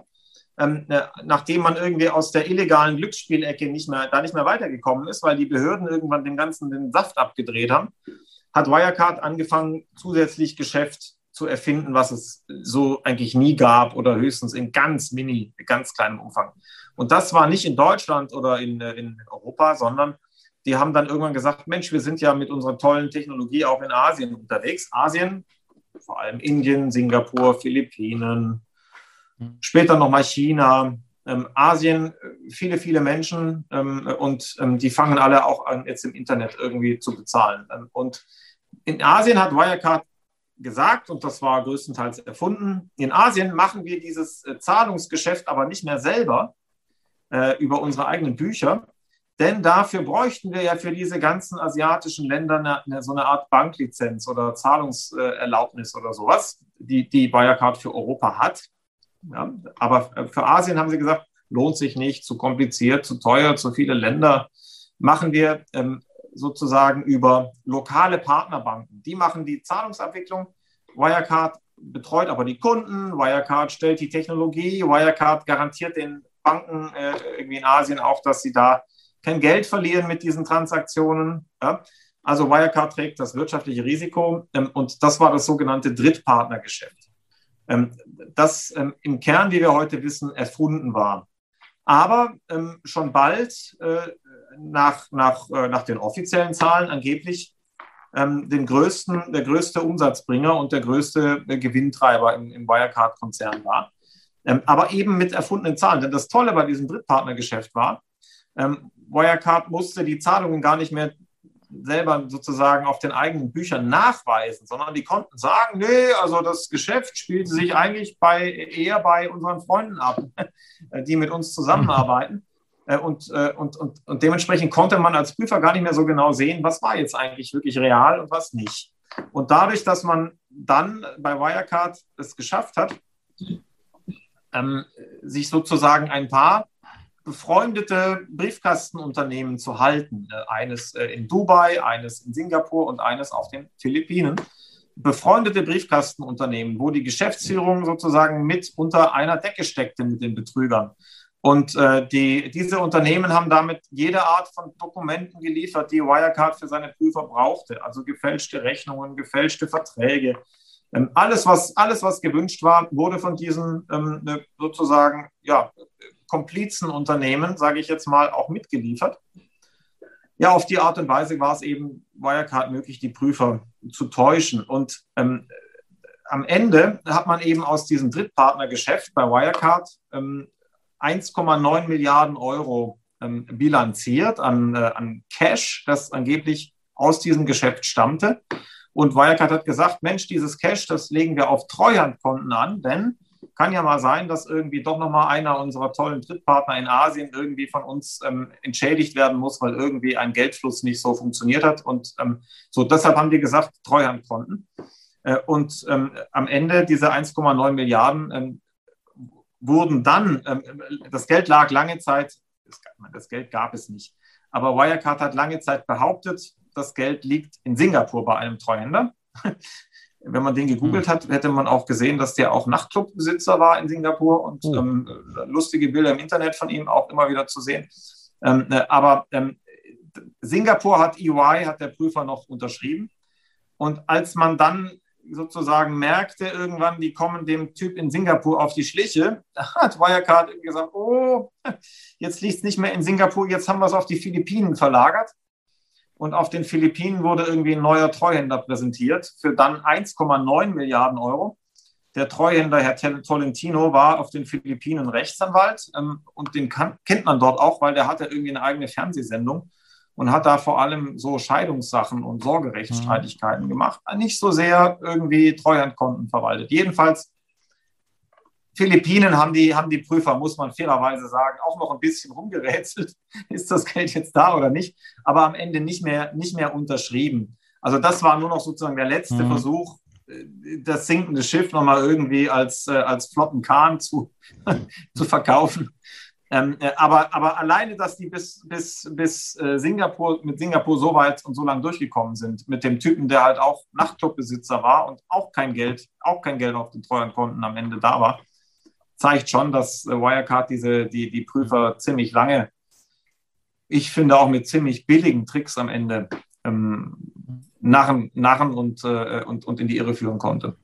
nachdem man irgendwie aus der illegalen Glücksspielecke nicht mehr weitergekommen ist, weil die Behörden irgendwann den Saft abgedreht haben, hat Wirecard angefangen, zusätzlich Geschäft zu erfinden, was es so eigentlich nie gab oder höchstens in ganz kleinem Umfang. Und das war nicht in Deutschland oder in Europa, sondern die haben dann irgendwann gesagt, Mensch, wir sind ja mit unserer tollen Technologie auch in Asien unterwegs. Asien, vor allem Indien, Singapur, Philippinen, später nochmal China, Asien, viele Menschen und die fangen alle auch an, jetzt im Internet irgendwie zu bezahlen. Und in Asien hat Wirecard gesagt, und das war größtenteils erfunden, in Asien machen wir dieses Zahlungsgeschäft aber nicht mehr selber über unsere eigenen Bücher, denn dafür bräuchten wir ja für diese ganzen asiatischen Länder so eine Art Banklizenz oder Zahlungserlaubnis oder sowas, die Wirecard für Europa hat. Ja, aber für Asien haben sie gesagt, lohnt sich nicht, zu kompliziert, zu teuer, zu viele Länder. Machen wir sozusagen über lokale Partnerbanken. Die machen die Zahlungsabwicklung. Wirecard betreut aber die Kunden. Wirecard stellt die Technologie. Wirecard garantiert den Banken irgendwie in Asien auch, dass sie da kein Geld verlieren mit diesen Transaktionen. Ja? Also Wirecard trägt das wirtschaftliche Risiko und das war das sogenannte Drittpartnergeschäft. Das im Kern, wie wir heute wissen, erfunden war. Aber schon bald nach den offiziellen Zahlen angeblich der größte Umsatzbringer und der größte Gewinntreiber im Wirecard-Konzern war. Aber eben mit erfundenen Zahlen. Denn das Tolle bei diesem Drittpartnergeschäft war, Wirecard musste die Zahlungen gar nicht mehr selber sozusagen auf den eigenen Büchern nachweisen, sondern die konnten sagen, nee, also das Geschäft spielte sich eigentlich eher bei unseren Freunden ab, die mit uns zusammenarbeiten. Und dementsprechend konnte man als Prüfer gar nicht mehr so genau sehen, was war jetzt eigentlich wirklich real und was nicht. Und dadurch, dass man dann bei Wirecard es geschafft hat, sich sozusagen ein paar befreundete Briefkastenunternehmen zu halten. Eines in Dubai, eines in Singapur und eines auf den Philippinen. Befreundete Briefkastenunternehmen, wo die Geschäftsführung sozusagen mit unter einer Decke steckte mit den Betrügern. Und diese Unternehmen haben damit jede Art von Dokumenten geliefert, die Wirecard für seine Prüfer brauchte. Also gefälschte Rechnungen, gefälschte Verträge. Alles, was gewünscht war, wurde von diesen sozusagen Komplizenunternehmen, sage ich jetzt mal, auch mitgeliefert. Ja, auf die Art und Weise war es eben Wirecard möglich, die Prüfer zu täuschen. Und am Ende hat man eben aus diesem Drittpartnergeschäft bei Wirecard 1,9 Milliarden Euro bilanziert an Cash, das angeblich aus diesem Geschäft stammte. Und Wirecard hat gesagt, Mensch, dieses Cash, das legen wir auf Treuhandkonten an, denn kann ja mal sein, dass irgendwie doch nochmal einer unserer tollen Drittpartner in Asien irgendwie von uns entschädigt werden muss, weil irgendwie ein Geldfluss nicht so funktioniert hat. Und so deshalb haben die gesagt, Treuhandkonten. Und am Ende diese 1,9 Milliarden wurden dann, das Geld lag lange Zeit, das Geld gab es nicht, aber Wirecard hat lange Zeit behauptet, das Geld liegt in Singapur bei einem Treuhänder. Wenn man den gegoogelt hat, hätte man auch gesehen, dass der auch Nachtclubbesitzer war in Singapur und lustige Bilder im Internet von ihm auch immer wieder zu sehen. Aber Singapur hat EY, hat der Prüfer noch unterschrieben. Und als man dann sozusagen merkte, irgendwann, die kommen dem Typ in Singapur auf die Schliche, da hat Wirecard gesagt, oh, jetzt liegt es nicht mehr in Singapur, jetzt haben wir es auf die Philippinen verlagert. Und auf den Philippinen wurde irgendwie ein neuer Treuhänder präsentiert für dann 1,9 Milliarden Euro. Der Treuhänder, Herr Tolentino, war auf den Philippinen Rechtsanwalt und den kennt man dort auch, weil der hatte irgendwie eine eigene Fernsehsendung und hat da vor allem so Scheidungssachen und Sorgerechtsstreitigkeiten gemacht. Nicht so sehr irgendwie Treuhandkonten verwaltet. Jedenfalls Philippinen haben die Prüfer, muss man fairerweise sagen, auch noch ein bisschen rumgerätselt. Ist das Geld jetzt da oder nicht? Aber am Ende nicht mehr unterschrieben. Also das war nur noch sozusagen der letzte Versuch, das sinkende Schiff nochmal irgendwie als Flottenkahn zu verkaufen. Aber alleine, dass die bis Singapur so weit und so lang durchgekommen sind, mit dem Typen, der halt auch Nachtclubbesitzer war und auch kein Geld auf den Treuhandkonten am Ende da war, zeigt schon, dass Wirecard die Prüfer ziemlich lange, ich finde auch mit ziemlich billigen Tricks am Ende narren und in die Irre führen konnte.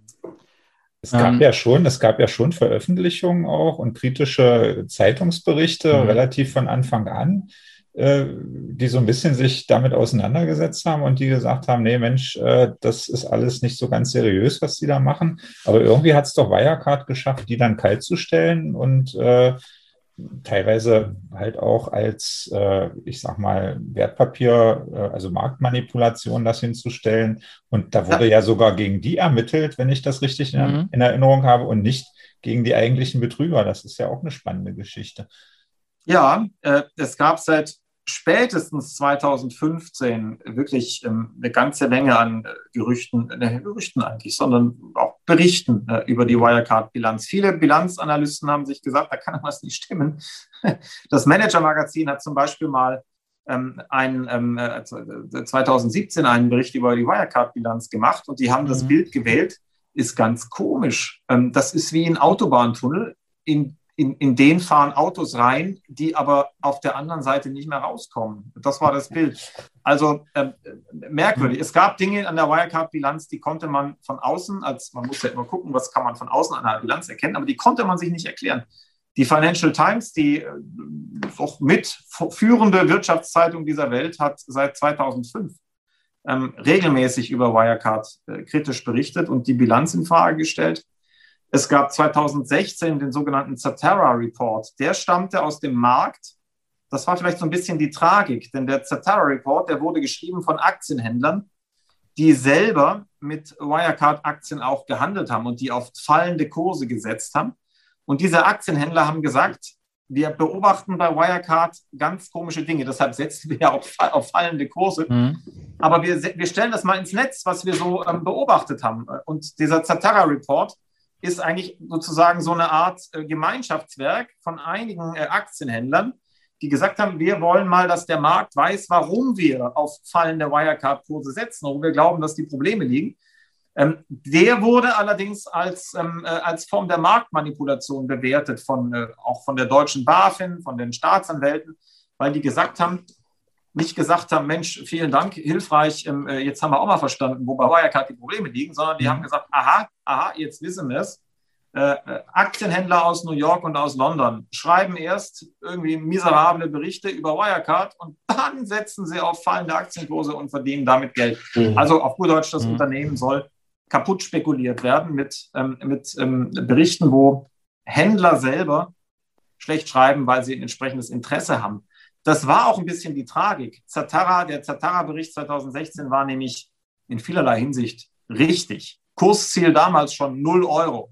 Es gab ja schon Veröffentlichungen auch und kritische Zeitungsberichte relativ von Anfang an, die so ein bisschen sich damit auseinandergesetzt haben und die gesagt haben, nee Mensch, das ist alles nicht so ganz seriös, was die da machen. Aber irgendwie hat es doch Wirecard geschafft, die dann kalt zu stellen und teilweise halt auch als, ich sag mal, Wertpapier, also Marktmanipulation das hinzustellen. Und da wurde ja sogar gegen die ermittelt, wenn ich das richtig in Erinnerung habe, und nicht gegen die eigentlichen Betrüger. Das ist ja auch eine spannende Geschichte. Ja, es gab seit spätestens 2015 wirklich eine ganze Menge an Gerüchten eigentlich, sondern auch Berichten über die Wirecard-Bilanz. Viele Bilanzanalysten haben sich gesagt, da kann was nicht stimmen. Das Manager-Magazin hat zum Beispiel mal 2017 einen Bericht über die Wirecard-Bilanz gemacht und die haben das Bild gewählt, ist ganz komisch. Das ist wie ein Autobahntunnel, in den fahren Autos rein, die aber auf der anderen Seite nicht mehr rauskommen. Das war das Bild. Also merkwürdig. Es gab Dinge an der Wirecard-Bilanz, die konnte man von außen, man muss ja immer gucken, was kann man von außen an einer Bilanz erkennen, aber die konnte man sich nicht erklären. Die Financial Times, die auch mitführende Wirtschaftszeitung dieser Welt, hat seit 2005 regelmäßig über Wirecard kritisch berichtet und die Bilanz in Frage gestellt. Es gab 2016 den sogenannten Zatara Report. Der stammte aus dem Markt. Das war vielleicht so ein bisschen die Tragik, denn der Zatara Report, der wurde geschrieben von Aktienhändlern, die selber mit Wirecard-Aktien auch gehandelt haben und die auf fallende Kurse gesetzt haben. Und diese Aktienhändler haben gesagt, wir beobachten bei Wirecard ganz komische Dinge, deshalb setzen wir ja auf fallende Kurse. Aber wir stellen das mal ins Netz, was wir so beobachtet haben. Und dieser Zatara Report ist eigentlich sozusagen so eine Art Gemeinschaftswerk von einigen Aktienhändlern, die gesagt haben, wir wollen mal, dass der Markt weiß, warum wir auf fallende Wirecard-Kurse setzen, warum wir glauben, dass die Probleme liegen. Der wurde allerdings als Form der Marktmanipulation bewertet, auch von der deutschen BaFin, von den Staatsanwälten, weil die nicht gesagt haben, Mensch, vielen Dank, hilfreich, jetzt haben wir auch mal verstanden, wo bei Wirecard die Probleme liegen, sondern die haben gesagt, aha, jetzt wissen wir es. Aktienhändler aus New York und aus London schreiben erst irgendwie miserable Berichte über Wirecard und dann setzen sie auf fallende Aktienkurse und verdienen damit Geld. Also auf gut Deutsch, das Unternehmen soll kaputt spekuliert werden mit Berichten, wo Händler selber schlecht schreiben, weil sie ein entsprechendes Interesse haben. Das war auch ein bisschen die Tragik. Der Zatara-Bericht 2016 war nämlich in vielerlei Hinsicht richtig. Kursziel damals schon 0 Euro.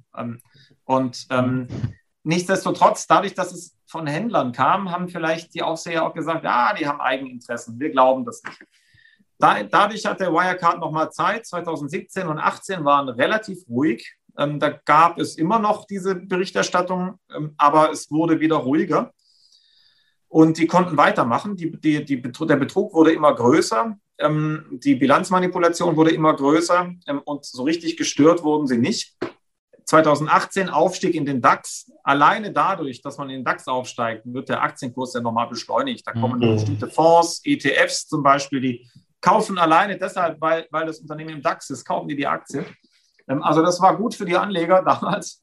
Nichtsdestotrotz, dadurch, dass es von Händlern kam, haben vielleicht die Aufseher auch gesagt, ja, die haben Eigeninteressen, wir glauben das nicht. Dadurch hat der Wirecard nochmal Zeit. 2017 und 2018 waren relativ ruhig. Da gab es immer noch diese Berichterstattung, aber es wurde wieder ruhiger. Und die konnten weitermachen. Der Betrug wurde immer größer. Die Bilanzmanipulation wurde immer größer. Und so richtig gestört wurden sie nicht. 2018 Aufstieg in den DAX. Alleine dadurch, dass man in den DAX aufsteigt, wird der Aktienkurs ja nochmal beschleunigt. Da kommen bestimmte Fonds, ETFs zum Beispiel, die kaufen alleine deshalb, weil das Unternehmen im DAX ist, kaufen die Aktie. Also das war gut für die Anleger damals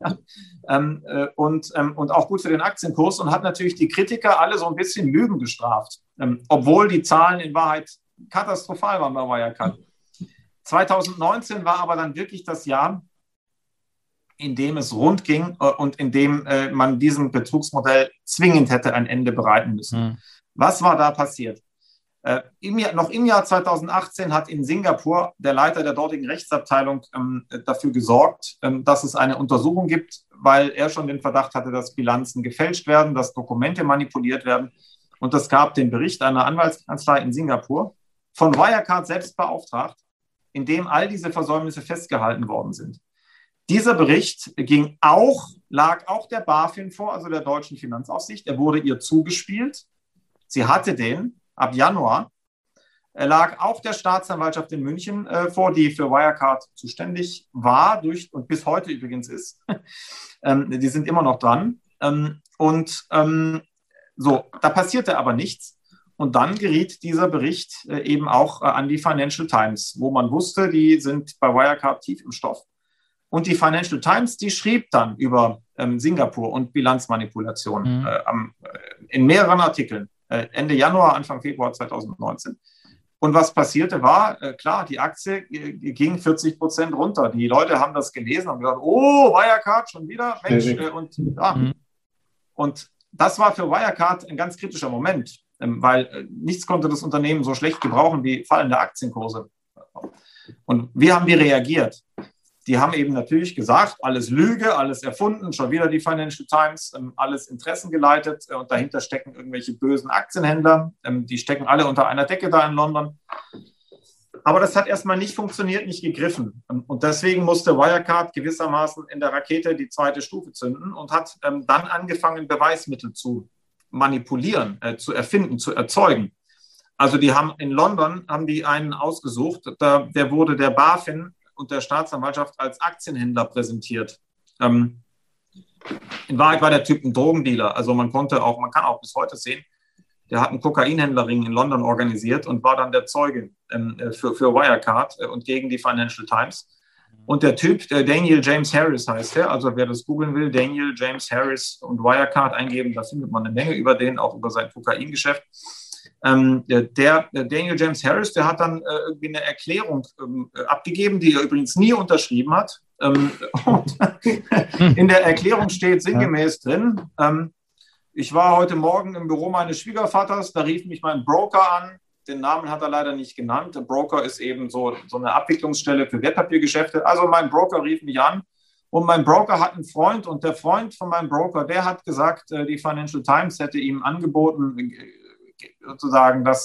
und auch gut für den Aktienkurs und hat natürlich die Kritiker alle so ein bisschen Lügen gestraft, obwohl die Zahlen in Wahrheit katastrophal waren bei Wirecard. 2019 war aber dann wirklich das Jahr, in dem es rund ging und in dem man diesem Betrugsmodell zwingend hätte ein Ende bereiten müssen. Was war da passiert? Noch im Jahr 2018 hat in Singapur der Leiter der dortigen Rechtsabteilung dafür gesorgt, dass es eine Untersuchung gibt, weil er schon den Verdacht hatte, dass Bilanzen gefälscht werden, dass Dokumente manipuliert werden. Und es gab den Bericht einer Anwaltskanzlei in Singapur, von Wirecard selbst beauftragt, in dem all diese Versäumnisse festgehalten worden sind. Dieser Bericht lag auch der BaFin vor, also der deutschen Finanzaufsicht. Er wurde ihr zugespielt. Sie hatte den ab Januar. Er lag auch der Staatsanwaltschaft in München vor, die für Wirecard zuständig war und bis heute übrigens ist. Die sind immer noch dran. Da passierte aber nichts. Und dann geriet dieser Bericht eben auch an die Financial Times, wo man wusste, die sind bei Wirecard tief im Stoff. Und die Financial Times, die schrieb dann über Singapur und Bilanzmanipulation in mehreren Artikeln. Ende Januar, Anfang Februar 2019. Und was passierte war, klar, die Aktie ging 40% runter. Die Leute haben das gelesen und gesagt, oh, Wirecard schon wieder, Mensch. Und das war für Wirecard ein ganz kritischer Moment, weil nichts konnte das Unternehmen so schlecht gebrauchen wie fallende Aktienkurse. Und wie haben die reagiert? Die haben eben natürlich gesagt, alles Lüge, alles erfunden, schon wieder die Financial Times, alles interessengeleitet und dahinter stecken irgendwelche bösen Aktienhändler. Die stecken alle unter einer Decke da in London. Aber das hat erstmal nicht funktioniert, nicht gegriffen. Und deswegen musste Wirecard gewissermaßen in der Rakete die zweite Stufe zünden und hat dann angefangen, Beweismittel zu manipulieren, zu erfinden, zu erzeugen. Also die haben in London einen ausgesucht, der wurde der BaFin und der Staatsanwaltschaft als Aktienhändler präsentiert. In Wahrheit war der Typ ein Drogendealer. Also man kann auch bis heute sehen, der hat einen Kokainhändlerring in London organisiert und war dann der Zeuge für Wirecard und gegen die Financial Times. Und der Typ, Daniel James Harris heißt er, also wer das googeln will, Daniel James Harris und Wirecard eingeben, da findet man eine Menge über den, auch über sein Kokaingeschäft. Der Daniel James Harris, der hat dann irgendwie eine Erklärung abgegeben, die er übrigens nie unterschrieben hat. Und in der Erklärung steht sinngemäß drin, ich war heute Morgen im Büro meines Schwiegervaters, da rief mich mein Broker an. Den Namen hat er leider nicht genannt. Der Broker ist eben so eine Abwicklungsstelle für Wertpapiergeschäfte. Also mein Broker rief mich an und mein Broker hat einen Freund und der Freund von meinem Broker, der hat gesagt, die Financial Times hätte ihm angeboten, sozusagen, dass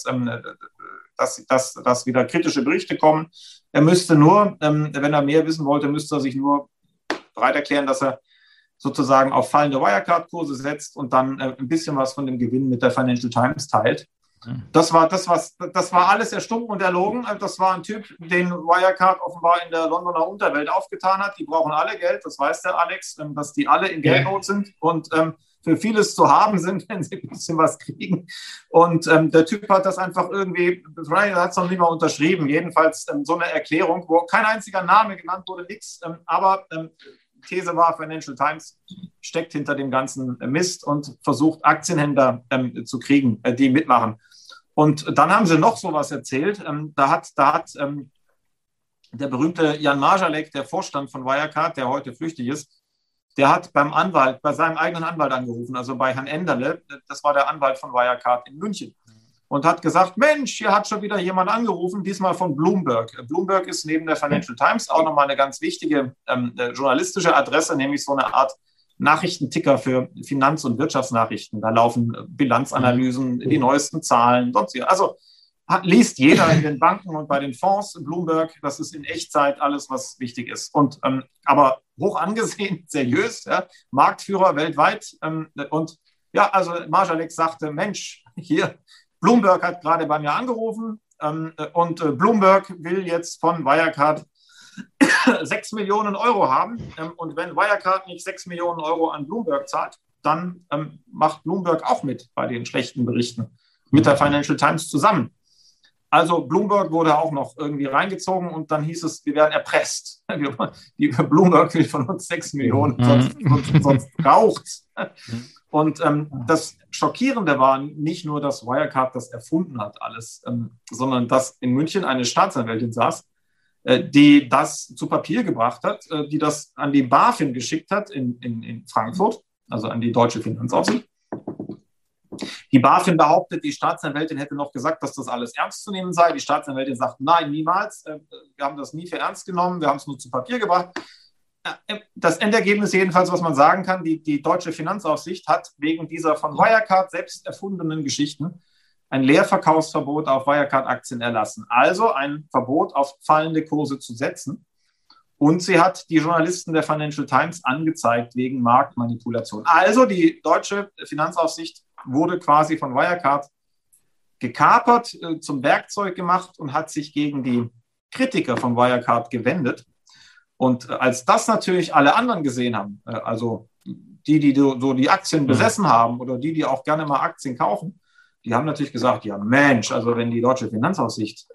wieder kritische Berichte kommen. Er müsste nur, wenn er mehr wissen wollte, müsste er sich nur bereit erklären, dass er sozusagen auf fallende Wirecard-Kurse setzt und dann ein bisschen was von dem Gewinn mit der Financial Times teilt. Das war alles erstunken und erlogen. Das war ein Typ, den Wirecard offenbar in der Londoner Unterwelt aufgetan hat. Die brauchen alle Geld, das weiß der Alex, dass die alle in Geldnot sind und für vieles zu haben sind, wenn sie ein bisschen was kriegen. Und der Typ hat das einfach irgendwie, hat es noch nicht mal unterschrieben, jedenfalls so eine Erklärung, wo kein einziger Name genannt wurde, nichts, aber These war, Financial Times steckt hinter dem ganzen Mist und versucht, Aktienhändler zu kriegen, die mitmachen. Und dann haben sie noch sowas erzählt. Da hat der berühmte Jan Marschalek, der Vorstand von Wirecard, der heute flüchtig ist, der hat bei seinem eigenen Anwalt angerufen, also bei Herrn Enderle, das war der Anwalt von Wirecard in München, und hat gesagt, Mensch, hier hat schon wieder jemand angerufen, diesmal von Bloomberg. Bloomberg ist neben der Financial Times auch nochmal eine ganz wichtige journalistische Adresse, nämlich so eine Art Nachrichtenticker für Finanz- und Wirtschaftsnachrichten. Da laufen Bilanzanalysen, die neuesten Zahlen, sonstiges. Also liest jeder in den Banken und bei den Fonds Bloomberg. Das ist in Echtzeit alles, was wichtig ist. Und aber hoch angesehen, seriös, ja, Marktführer weltweit. Und ja, also Marschalek sagte, Mensch, hier, Bloomberg hat gerade bei mir angerufen und Bloomberg will jetzt von Wirecard 6 Millionen Euro haben. Und wenn Wirecard nicht 6 Millionen Euro an Bloomberg zahlt, dann macht Bloomberg auch mit bei den schlechten Berichten mit der Financial Times zusammen. Also Bloomberg wurde auch noch irgendwie reingezogen und dann hieß es, wir werden erpresst. Bloomberg will von uns 6 Millionen, sonst raucht's. Und das Schockierende war nicht nur, dass Wirecard das erfunden hat alles, sondern dass in München eine Staatsanwältin saß, die das zu Papier gebracht hat, die das an die BaFin geschickt hat in Frankfurt, also an die Deutsche Finanzaufsicht. Die BaFin behauptet, die Staatsanwältin hätte noch gesagt, dass das alles ernst zu nehmen sei. Die Staatsanwältin sagt, nein, niemals. Wir haben das nie für ernst genommen. Wir haben es nur zu Papier gebracht. Das Endergebnis jedenfalls, was man sagen kann, die Deutsche Finanzaufsicht hat wegen dieser von Wirecard selbst erfundenen Geschichten ein Leerverkaufsverbot auf Wirecard-Aktien erlassen. Also ein Verbot auf fallende Kurse zu setzen. Und sie hat die Journalisten der Financial Times angezeigt wegen Marktmanipulation. Also die Deutsche Finanzaufsicht wurde quasi von Wirecard gekapert, zum Werkzeug gemacht und hat sich gegen die Kritiker von Wirecard gewendet. Und als das natürlich alle anderen gesehen haben, also die so die Aktien besessen haben oder die auch gerne mal Aktien kaufen, die haben natürlich gesagt, ja Mensch, also wenn die Deutsche Finanzaufsicht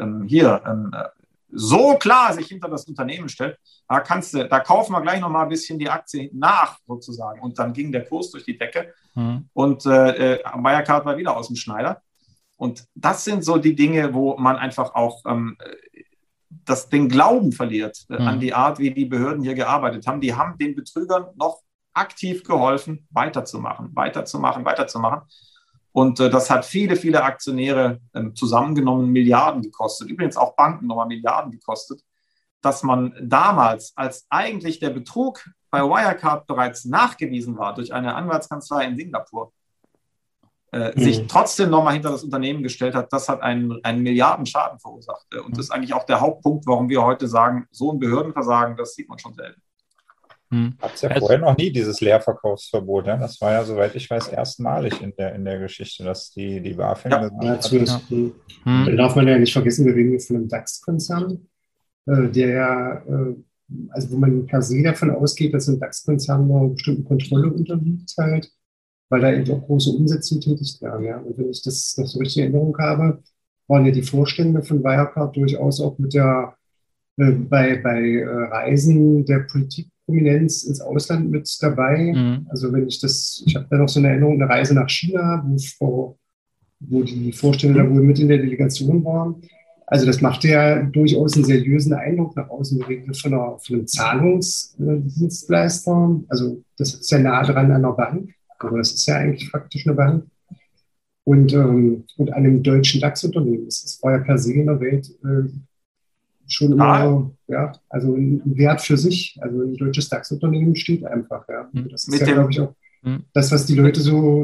so klar sich hinter das Unternehmen stellt, da kaufen wir gleich noch mal ein bisschen die Aktie nach sozusagen. Und dann ging der Kurs durch die Decke und Wirecard war wieder aus dem Schneider. Und das sind so die Dinge, wo man einfach auch den Glauben verliert an die Art, wie die Behörden hier gearbeitet haben. Die haben den Betrügern noch aktiv geholfen, weiterzumachen. Und das hat viele, viele Aktionäre zusammengenommen Milliarden gekostet. Übrigens auch Banken nochmal Milliarden gekostet, dass man damals, als eigentlich der Betrug bei Wirecard bereits nachgewiesen war durch eine Anwaltskanzlei in Singapur, sich trotzdem nochmal hinter das Unternehmen gestellt hat, das hat einen Milliardenschaden verursacht. Und das ist eigentlich auch der Hauptpunkt, warum wir heute sagen, so ein Behördenversagen, das sieht man schon selten. Gab es ja vorher noch nie, dieses Leerverkaufsverbot. Ja? Das war ja, soweit ich weiß, erstmalig in der Geschichte, dass die BaFin... Darf man ja nicht vergessen, wir reden jetzt von einem DAX-Konzern, der also wo man per se davon ausgeht, dass ein DAX-Konzern einer bestimmten Kontrolle unterliegt halt, weil da eben auch große Umsätze getätigt werden. Ja? Und wenn ich das noch so richtig in Erinnerung habe, waren ja die Vorstände von Wirecard durchaus auch mit der bei Reisen der Politikprominenz ins Ausland mit dabei. Also wenn ich habe da noch so eine Erinnerung, eine Reise nach China, wo die Vorstände da wohl mit in der Delegation waren. Also das machte ja durchaus einen seriösen Eindruck nach außen. Wir reden von einem Zahlungsdienstleister. Also das ist ja nah dran an einer Bank, aber das ist ja eigentlich faktisch eine Bank. Und an einem deutschen DAX-Unternehmen. Das war ja per se in der Welt schon immer, also ein Wert für sich. Also ein deutsches DAX-Unternehmen steht einfach. Ja. Das ist ja, glaube ich, auch das, was die Leute so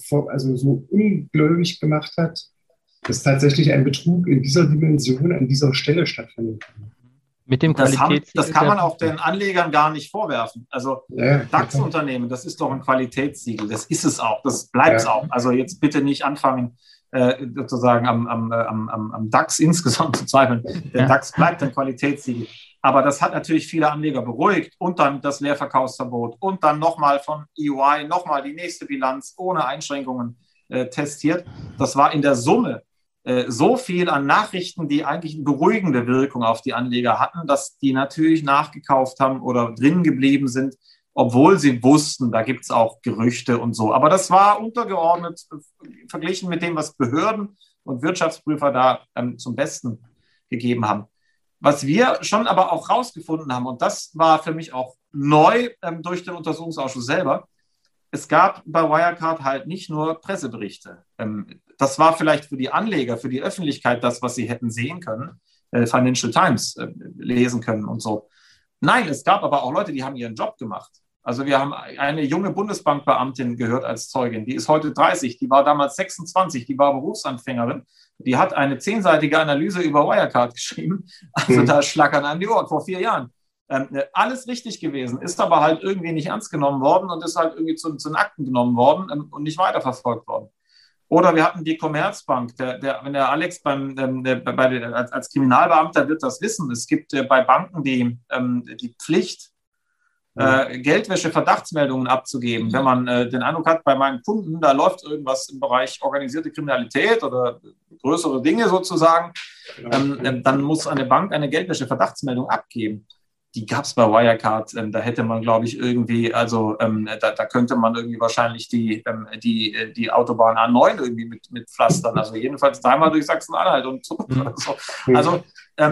ungläubig gemacht hat, dass tatsächlich ein Betrug in dieser Dimension an dieser Stelle stattfindet. Mit dem das kann man auch den Anlegern gar nicht vorwerfen. Also DAX-Unternehmen, das ist doch ein Qualitätssiegel. Das ist es auch. Das bleibt es auch. Also jetzt bitte nicht anfangen, sozusagen am DAX insgesamt zu zweifeln. Der DAX bleibt ein Qualitätssiegel. Aber das hat natürlich viele Anleger beruhigt. Und dann das Leerverkaufsverbot. Und dann nochmal von EY, nochmal die nächste Bilanz ohne Einschränkungen testiert. Das war in der Summe so viel an Nachrichten, die eigentlich eine beruhigende Wirkung auf die Anleger hatten, dass die natürlich nachgekauft haben oder drin geblieben sind, obwohl sie wussten, da gibt es auch Gerüchte und so. Aber das war untergeordnet verglichen mit dem, was Behörden und Wirtschaftsprüfer da zum Besten gegeben haben. Was wir schon aber auch rausgefunden haben, und das war für mich auch neu durch den Untersuchungsausschuss selber, es gab bei Wirecard halt nicht nur Presseberichte. Das war vielleicht für die Anleger, für die Öffentlichkeit das, was sie hätten sehen können, Financial Times lesen können und so. Nein, es gab aber auch Leute, die haben ihren Job gemacht. Also wir haben eine junge Bundesbankbeamtin gehört als Zeugin, die ist heute 30, die war damals 26, die war Berufsanfängerin, die hat eine 10-seitige Analyse über Wirecard geschrieben, also da schlackern einem die Ohren, vor 4 Jahren. Alles richtig gewesen, ist aber halt irgendwie nicht ernst genommen worden und ist halt irgendwie zu den Akten genommen worden und nicht weiterverfolgt worden. Oder wir hatten die Commerzbank, wenn der Alex als Kriminalbeamter wird das wissen, es gibt bei Banken die Pflicht, Geldwäsche-Verdachtsmeldungen abzugeben. Wenn man den Eindruck hat, bei meinen Kunden, da läuft irgendwas im Bereich organisierte Kriminalität oder größere Dinge sozusagen, dann muss eine Bank eine Geldwäsche-Verdachtsmeldung abgeben. Die gab es bei Wirecard, da hätte man, glaube ich, irgendwie, also da könnte man irgendwie wahrscheinlich die Autobahn A9 irgendwie mit pflastern, also jedenfalls 3-mal durch Sachsen-Anhalt und so. Also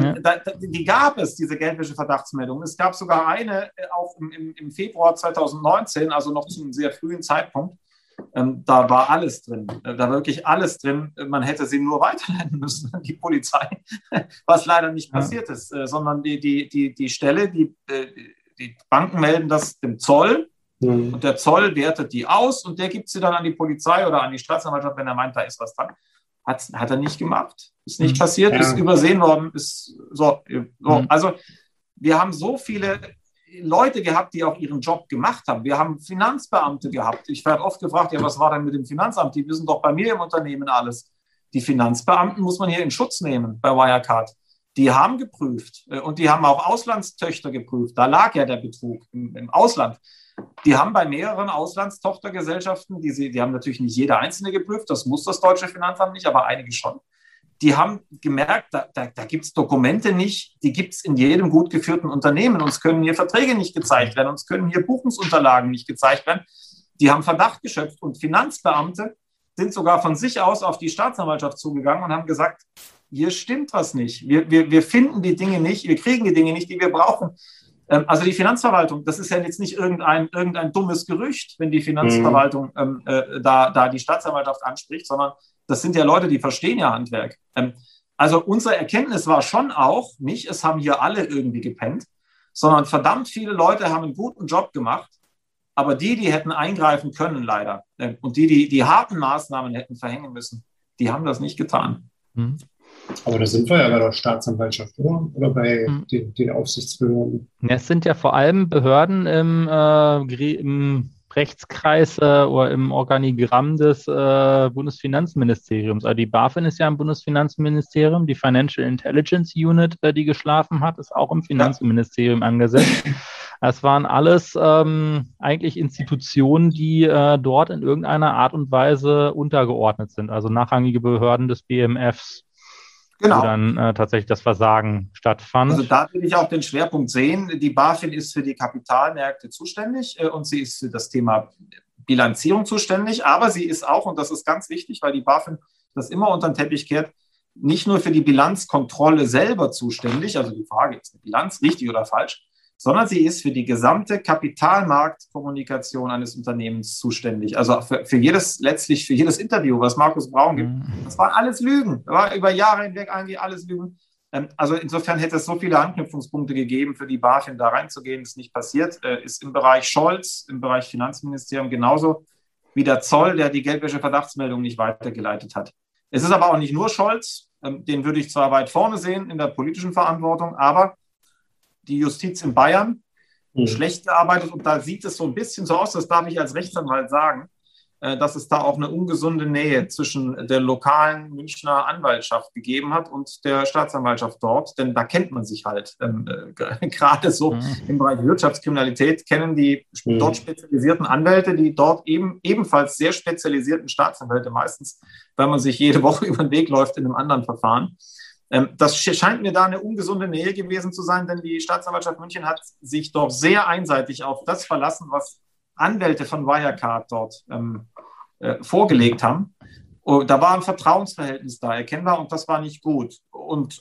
die gab es, diese Geldwäsche-Verdachtsmeldung. Es gab sogar eine auch im Februar 2019, also noch zu einem sehr frühen Zeitpunkt. Da war alles drin, da war wirklich alles drin. Man hätte sie nur weiterleiten müssen an die Polizei, was leider nicht passiert ist, sondern die Stelle, die Banken melden das dem Zoll und der Zoll wertet die aus und der gibt sie dann an die Polizei oder an die Staatsanwaltschaft, wenn er meint, da ist was dran. Hat er nicht gemacht, ist nicht passiert, ist übersehen worden, ist so. Also wir haben so viele Leute gehabt, die auch ihren Job gemacht haben. Wir haben Finanzbeamte gehabt. Ich werde oft gefragt, ja, was war denn mit dem Finanzamt? Die wissen doch bei mir im Unternehmen alles. Die Finanzbeamten muss man hier in Schutz nehmen bei Wirecard. Die haben geprüft und die haben auch Auslandstöchter geprüft. Da lag ja der Betrug im Ausland. Die haben bei mehreren Auslandstochtergesellschaften, die haben natürlich nicht jede einzelne geprüft, das muss das deutsche Finanzamt nicht, aber einige schon. Die haben gemerkt, da gibt es Dokumente nicht, die gibt es in jedem gut geführten Unternehmen. Uns können hier Verträge nicht gezeigt werden, uns können hier Buchungsunterlagen nicht gezeigt werden. Die haben Verdacht geschöpft und Finanzbeamte sind sogar von sich aus auf die Staatsanwaltschaft zugegangen und haben gesagt, hier stimmt was nicht. Wir finden die Dinge nicht, wir kriegen die Dinge nicht, die wir brauchen. Also die Finanzverwaltung, das ist ja jetzt nicht irgendein dummes Gerücht, wenn die Finanzverwaltung da die Staatsanwaltschaft anspricht, sondern das sind ja Leute, die verstehen ja Handwerk. Also unsere Erkenntnis war schon auch nicht, es haben hier alle irgendwie gepennt, sondern verdammt viele Leute haben einen guten Job gemacht, aber die hätten eingreifen können leider und die harten Maßnahmen hätten verhängen müssen, die haben das nicht getan. Aber da sind wir ja bei der Staatsanwaltschaft, oder bei den Aufsichtsbehörden. Es sind ja vor allem Behörden im Rechtskreis oder im Organigramm des Bundesfinanzministeriums. Also die BaFin ist ja im Bundesfinanzministerium, die Financial Intelligence Unit, die geschlafen hat, ist auch im Finanzministerium angesetzt. Das waren alles eigentlich Institutionen, die dort in irgendeiner Art und Weise untergeordnet sind, also nachrangige Behörden des BMFs. Genau. Wo dann tatsächlich das Versagen stattfand. Also da will ich auch den Schwerpunkt sehen. Die BaFin ist für die Kapitalmärkte zuständig und sie ist für das Thema Bilanzierung zuständig, aber sie ist auch, und das ist ganz wichtig, weil die BaFin das immer unter den Teppich kehrt, nicht nur für die Bilanzkontrolle selber zuständig, also die Frage, ist eine Bilanz richtig oder falsch, sondern sie ist für die gesamte Kapitalmarktkommunikation eines Unternehmens zuständig. Also letztlich für jedes Interview, was Markus Braun gibt. Das waren alles Lügen. Das war über Jahre hinweg eigentlich alles Lügen. Also insofern hätte es so viele Anknüpfungspunkte gegeben, für die BaFin da reinzugehen. Ist nicht passiert. Ist im Bereich Scholz, im Bereich Finanzministerium genauso wie der Zoll, der die Geldwäsche-Verdachtsmeldung nicht weitergeleitet hat. Es ist aber auch nicht nur Scholz. Den würde ich zwar weit vorne sehen in der politischen Verantwortung, aber die Justiz in Bayern schlecht gearbeitet und da sieht es so ein bisschen so aus, das darf ich als Rechtsanwalt sagen, dass es da auch eine ungesunde Nähe zwischen der lokalen Münchner Anwaltschaft gegeben hat und der Staatsanwaltschaft dort, denn da kennt man sich halt. Gerade so im Bereich Wirtschaftskriminalität kennen die dort spezialisierten Anwälte, die dort ebenfalls sehr spezialisierten Staatsanwälte meistens, weil man sich jede Woche über den Weg läuft in einem anderen Verfahren. Das scheint mir da eine ungesunde Nähe gewesen zu sein, denn die Staatsanwaltschaft München hat sich doch sehr einseitig auf das verlassen, was Anwälte von Wirecard dort vorgelegt haben. Da war ein Vertrauensverhältnis da erkennbar und das war nicht gut. Und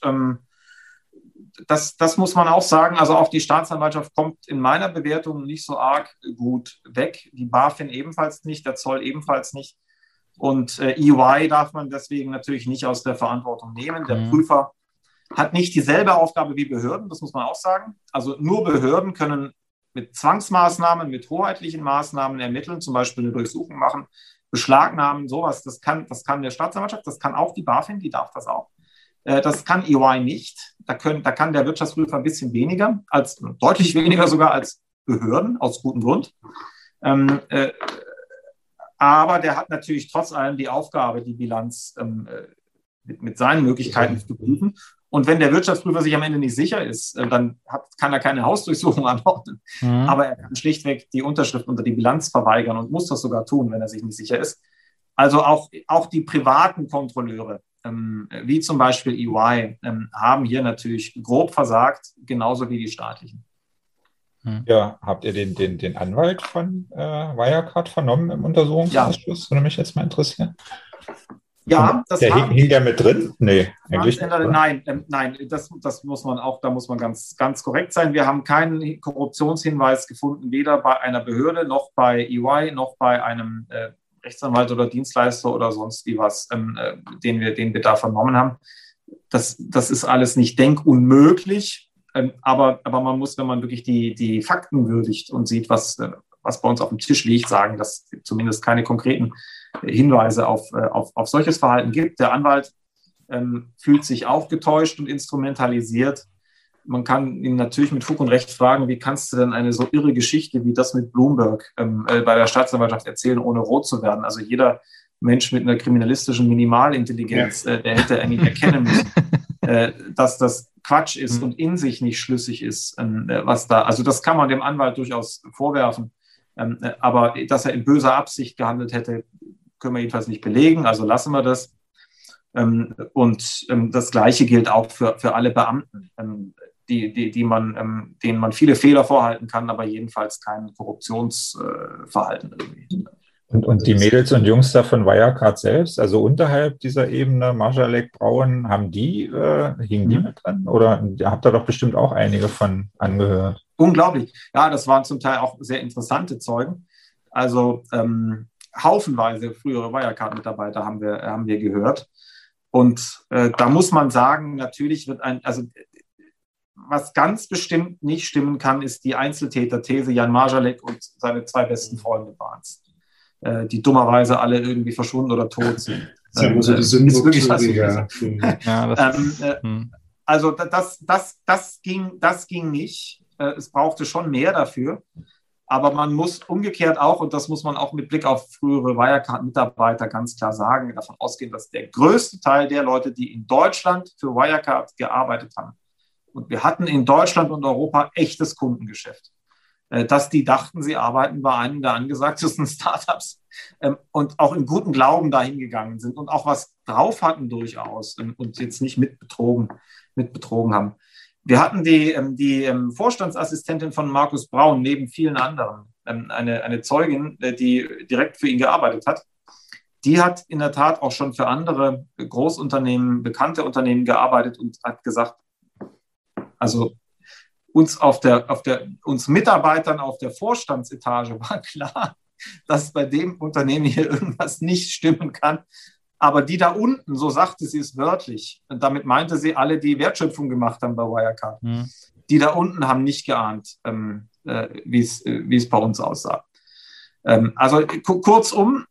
das muss man auch sagen. Also auch die Staatsanwaltschaft kommt in meiner Bewertung nicht so arg gut weg. Die BaFin ebenfalls nicht, der Zoll ebenfalls nicht. Und EY darf man deswegen natürlich nicht aus der Verantwortung nehmen. Der Prüfer hat nicht dieselbe Aufgabe wie Behörden, das muss man auch sagen. Also nur Behörden können mit Zwangsmaßnahmen, mit hoheitlichen Maßnahmen ermitteln, zum Beispiel eine Durchsuchung machen, beschlagnahmen, sowas. Das kann der Staatsanwaltschaft, das kann auch die BaFin, die darf das auch. Das kann EY nicht. Da kann der Wirtschaftsprüfer ein bisschen weniger, deutlich weniger sogar als Behörden, aus gutem Grund. Aber der hat natürlich trotz allem die Aufgabe, die Bilanz mit seinen Möglichkeiten zu prüfen. Und wenn der Wirtschaftsprüfer sich am Ende nicht sicher ist, dann kann er keine Hausdurchsuchung anordnen. Aber er kann schlichtweg die Unterschrift unter die Bilanz verweigern und muss das sogar tun, wenn er sich nicht sicher ist. Also auch die privaten Kontrolleure, wie zum Beispiel EY, haben hier natürlich grob versagt, genauso wie die staatlichen. Ja, habt ihr den Anwalt von Wirecard vernommen im Untersuchungsausschuss? Ja. Würde mich jetzt mal interessieren. Ja, hing der mit drin? Nee, eigentlich nicht. Nein, das muss man auch, da muss man ganz, ganz korrekt sein. Wir haben keinen Korruptionshinweis gefunden, weder bei einer Behörde noch bei EY noch bei einem Rechtsanwalt oder Dienstleister oder sonst wie was, den wir da vernommen haben. Das ist alles nicht denkunmöglich. Aber man muss, wenn man wirklich die Fakten würdigt und sieht, was bei uns auf dem Tisch liegt, sagen, dass es zumindest keine konkreten Hinweise auf solches Verhalten gibt. Der Anwalt fühlt sich auch getäuscht und instrumentalisiert. Man kann ihn natürlich mit Fug und Recht fragen, wie kannst du denn eine so irre Geschichte wie das mit Bloomberg bei der Staatsanwaltschaft erzählen, ohne rot zu werden? Also jeder Mensch mit einer kriminalistischen Minimalintelligenz, der hätte eigentlich erkennen müssen, dass das Quatsch ist und in sich nicht schlüssig ist, was da, also das kann man dem Anwalt durchaus vorwerfen, aber dass er in böser Absicht gehandelt hätte, können wir jedenfalls nicht belegen, also lassen wir das. Und das Gleiche gilt auch für alle Beamten, denen man viele Fehler vorhalten kann, aber jedenfalls kein Korruptionsverhalten irgendwie. Und die Mädels und Jungs da von Wirecard selbst, also unterhalb dieser Ebene, Marschalek, Braun, hingen die mit drin? Oder ihr habt da doch bestimmt auch einige von angehört? Unglaublich. Ja, das waren zum Teil auch sehr interessante Zeugen. Also haufenweise frühere Wirecard-Mitarbeiter haben wir gehört. Und da muss man sagen, natürlich wird was ganz bestimmt nicht stimmen kann, ist die Einzeltäter-These, Jan Marschalek und seine zwei besten Freunde waren es, die dummerweise alle irgendwie verschwunden oder tot sind. Das ist ja immer so die Sündentheorie. Also das ging nicht. Es brauchte schon mehr dafür. Aber man muss umgekehrt auch, und das muss man auch mit Blick auf frühere Wirecard-Mitarbeiter ganz klar sagen, davon ausgehen, dass der größte Teil der Leute, die in Deutschland für Wirecard gearbeitet haben, und wir hatten in Deutschland und Europa echtes Kundengeschäft, dass die dachten, sie arbeiten bei einem der angesagtesten Startups und auch im guten Glauben dahin gegangen sind und auch was drauf hatten durchaus und jetzt nicht mitbetrogen haben. Wir hatten die Vorstandsassistentin von Markus Braun neben vielen anderen, eine Zeugin, die direkt für ihn gearbeitet hat. Die hat in der Tat auch schon für andere Großunternehmen, bekannte Unternehmen gearbeitet und hat gesagt, also uns Mitarbeitern auf der Vorstandsetage war klar, dass bei dem Unternehmen hier irgendwas nicht stimmen kann. Aber die da unten, so sagte sie es wörtlich, und damit meinte sie alle, die Wertschöpfung gemacht haben bei Wirecard, die da unten haben nicht geahnt, wie es bei uns aussah. Also kurzum,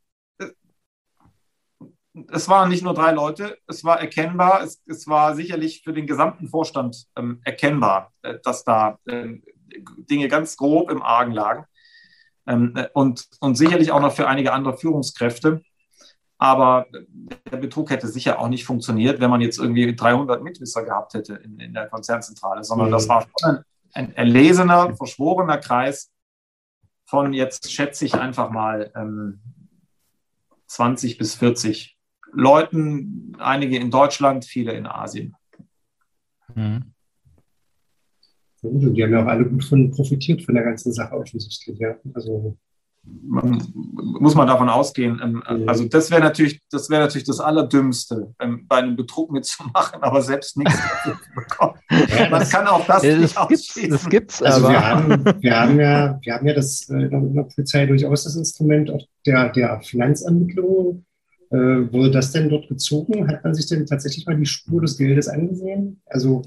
es waren nicht nur 3 Leute, es war erkennbar, es war sicherlich für den gesamten Vorstand erkennbar, dass da Dinge ganz grob im Argen lagen. und sicherlich auch noch für einige andere Führungskräfte. Aber der Betrug hätte sicher auch nicht funktioniert, wenn man jetzt irgendwie 300 Mitwisser gehabt hätte in der Konzernzentrale, sondern das war ein erlesener, verschworener Kreis von, jetzt schätze ich einfach mal, 20 bis 40 Leuten, einige in Deutschland, viele in Asien. Mhm. Die haben ja auch alle gut profitiert von der ganzen Sache offensichtlich. Ja. Also muss man davon ausgehen. Also das wäre natürlich das Allerdümmste, bei einem Betrug mitzumachen, aber selbst nichts dafür zu bekommen. Ja, man kann auch das nicht ausschließen. Das gibt's also aber. Wir haben ja das in der Polizei durchaus das Instrument auch der Finanzermittlung. Wurde das denn dort gezogen? Hat man sich denn tatsächlich mal die Spur des Geldes angesehen? Also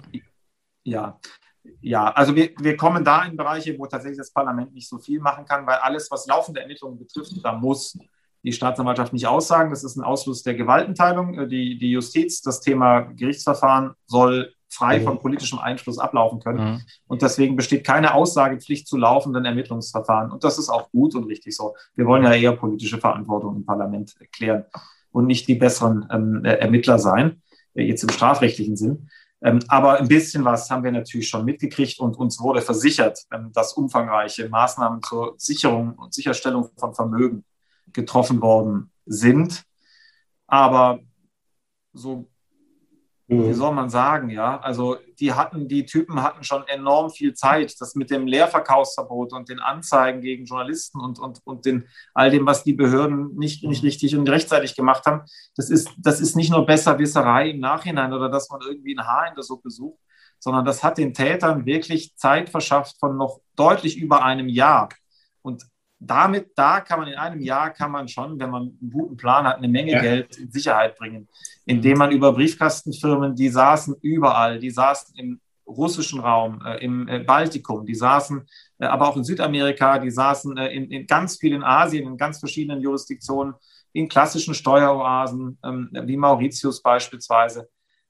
Ja, also wir kommen da in Bereiche, wo tatsächlich das Parlament nicht so viel machen kann, weil alles, was laufende Ermittlungen betrifft, da muss die Staatsanwaltschaft nicht aussagen. Das ist ein Ausschluss der Gewaltenteilung. Die Justiz, das Thema Gerichtsverfahren soll frei von politischem Einfluss ablaufen können. Und deswegen besteht keine Aussagepflicht zu laufenden Ermittlungsverfahren. Und das ist auch gut und richtig so. Wir wollen ja eher politische Verantwortung im Parlament klären und nicht die besseren Ermittler sein, jetzt im strafrechtlichen Sinn. Aber ein bisschen was haben wir natürlich schon mitgekriegt und uns wurde versichert, dass umfangreiche Maßnahmen zur Sicherung und Sicherstellung von Vermögen getroffen worden sind. Aber so, wie soll man sagen, ja, also die Typen hatten schon enorm viel Zeit. Das mit dem Leerverkaufsverbot und den Anzeigen gegen Journalisten und all dem, was die Behörden nicht richtig und rechtzeitig gemacht haben, das ist nicht nur Besserwisserei im Nachhinein oder dass man irgendwie ein Haar in der Suppe sucht, sondern das hat den Tätern wirklich Zeit verschafft von noch deutlich über einem Jahr. Und da kann man in einem Jahr schon, wenn man einen guten Plan hat, eine Menge Geld in Sicherheit bringen, indem man über Briefkastenfirmen, die saßen überall, die saßen im russischen Raum, im Baltikum, die saßen aber auch in Südamerika, die saßen in ganz viel in Asien, in ganz verschiedenen Jurisdiktionen, in klassischen Steueroasen, wie Mauritius beispielsweise.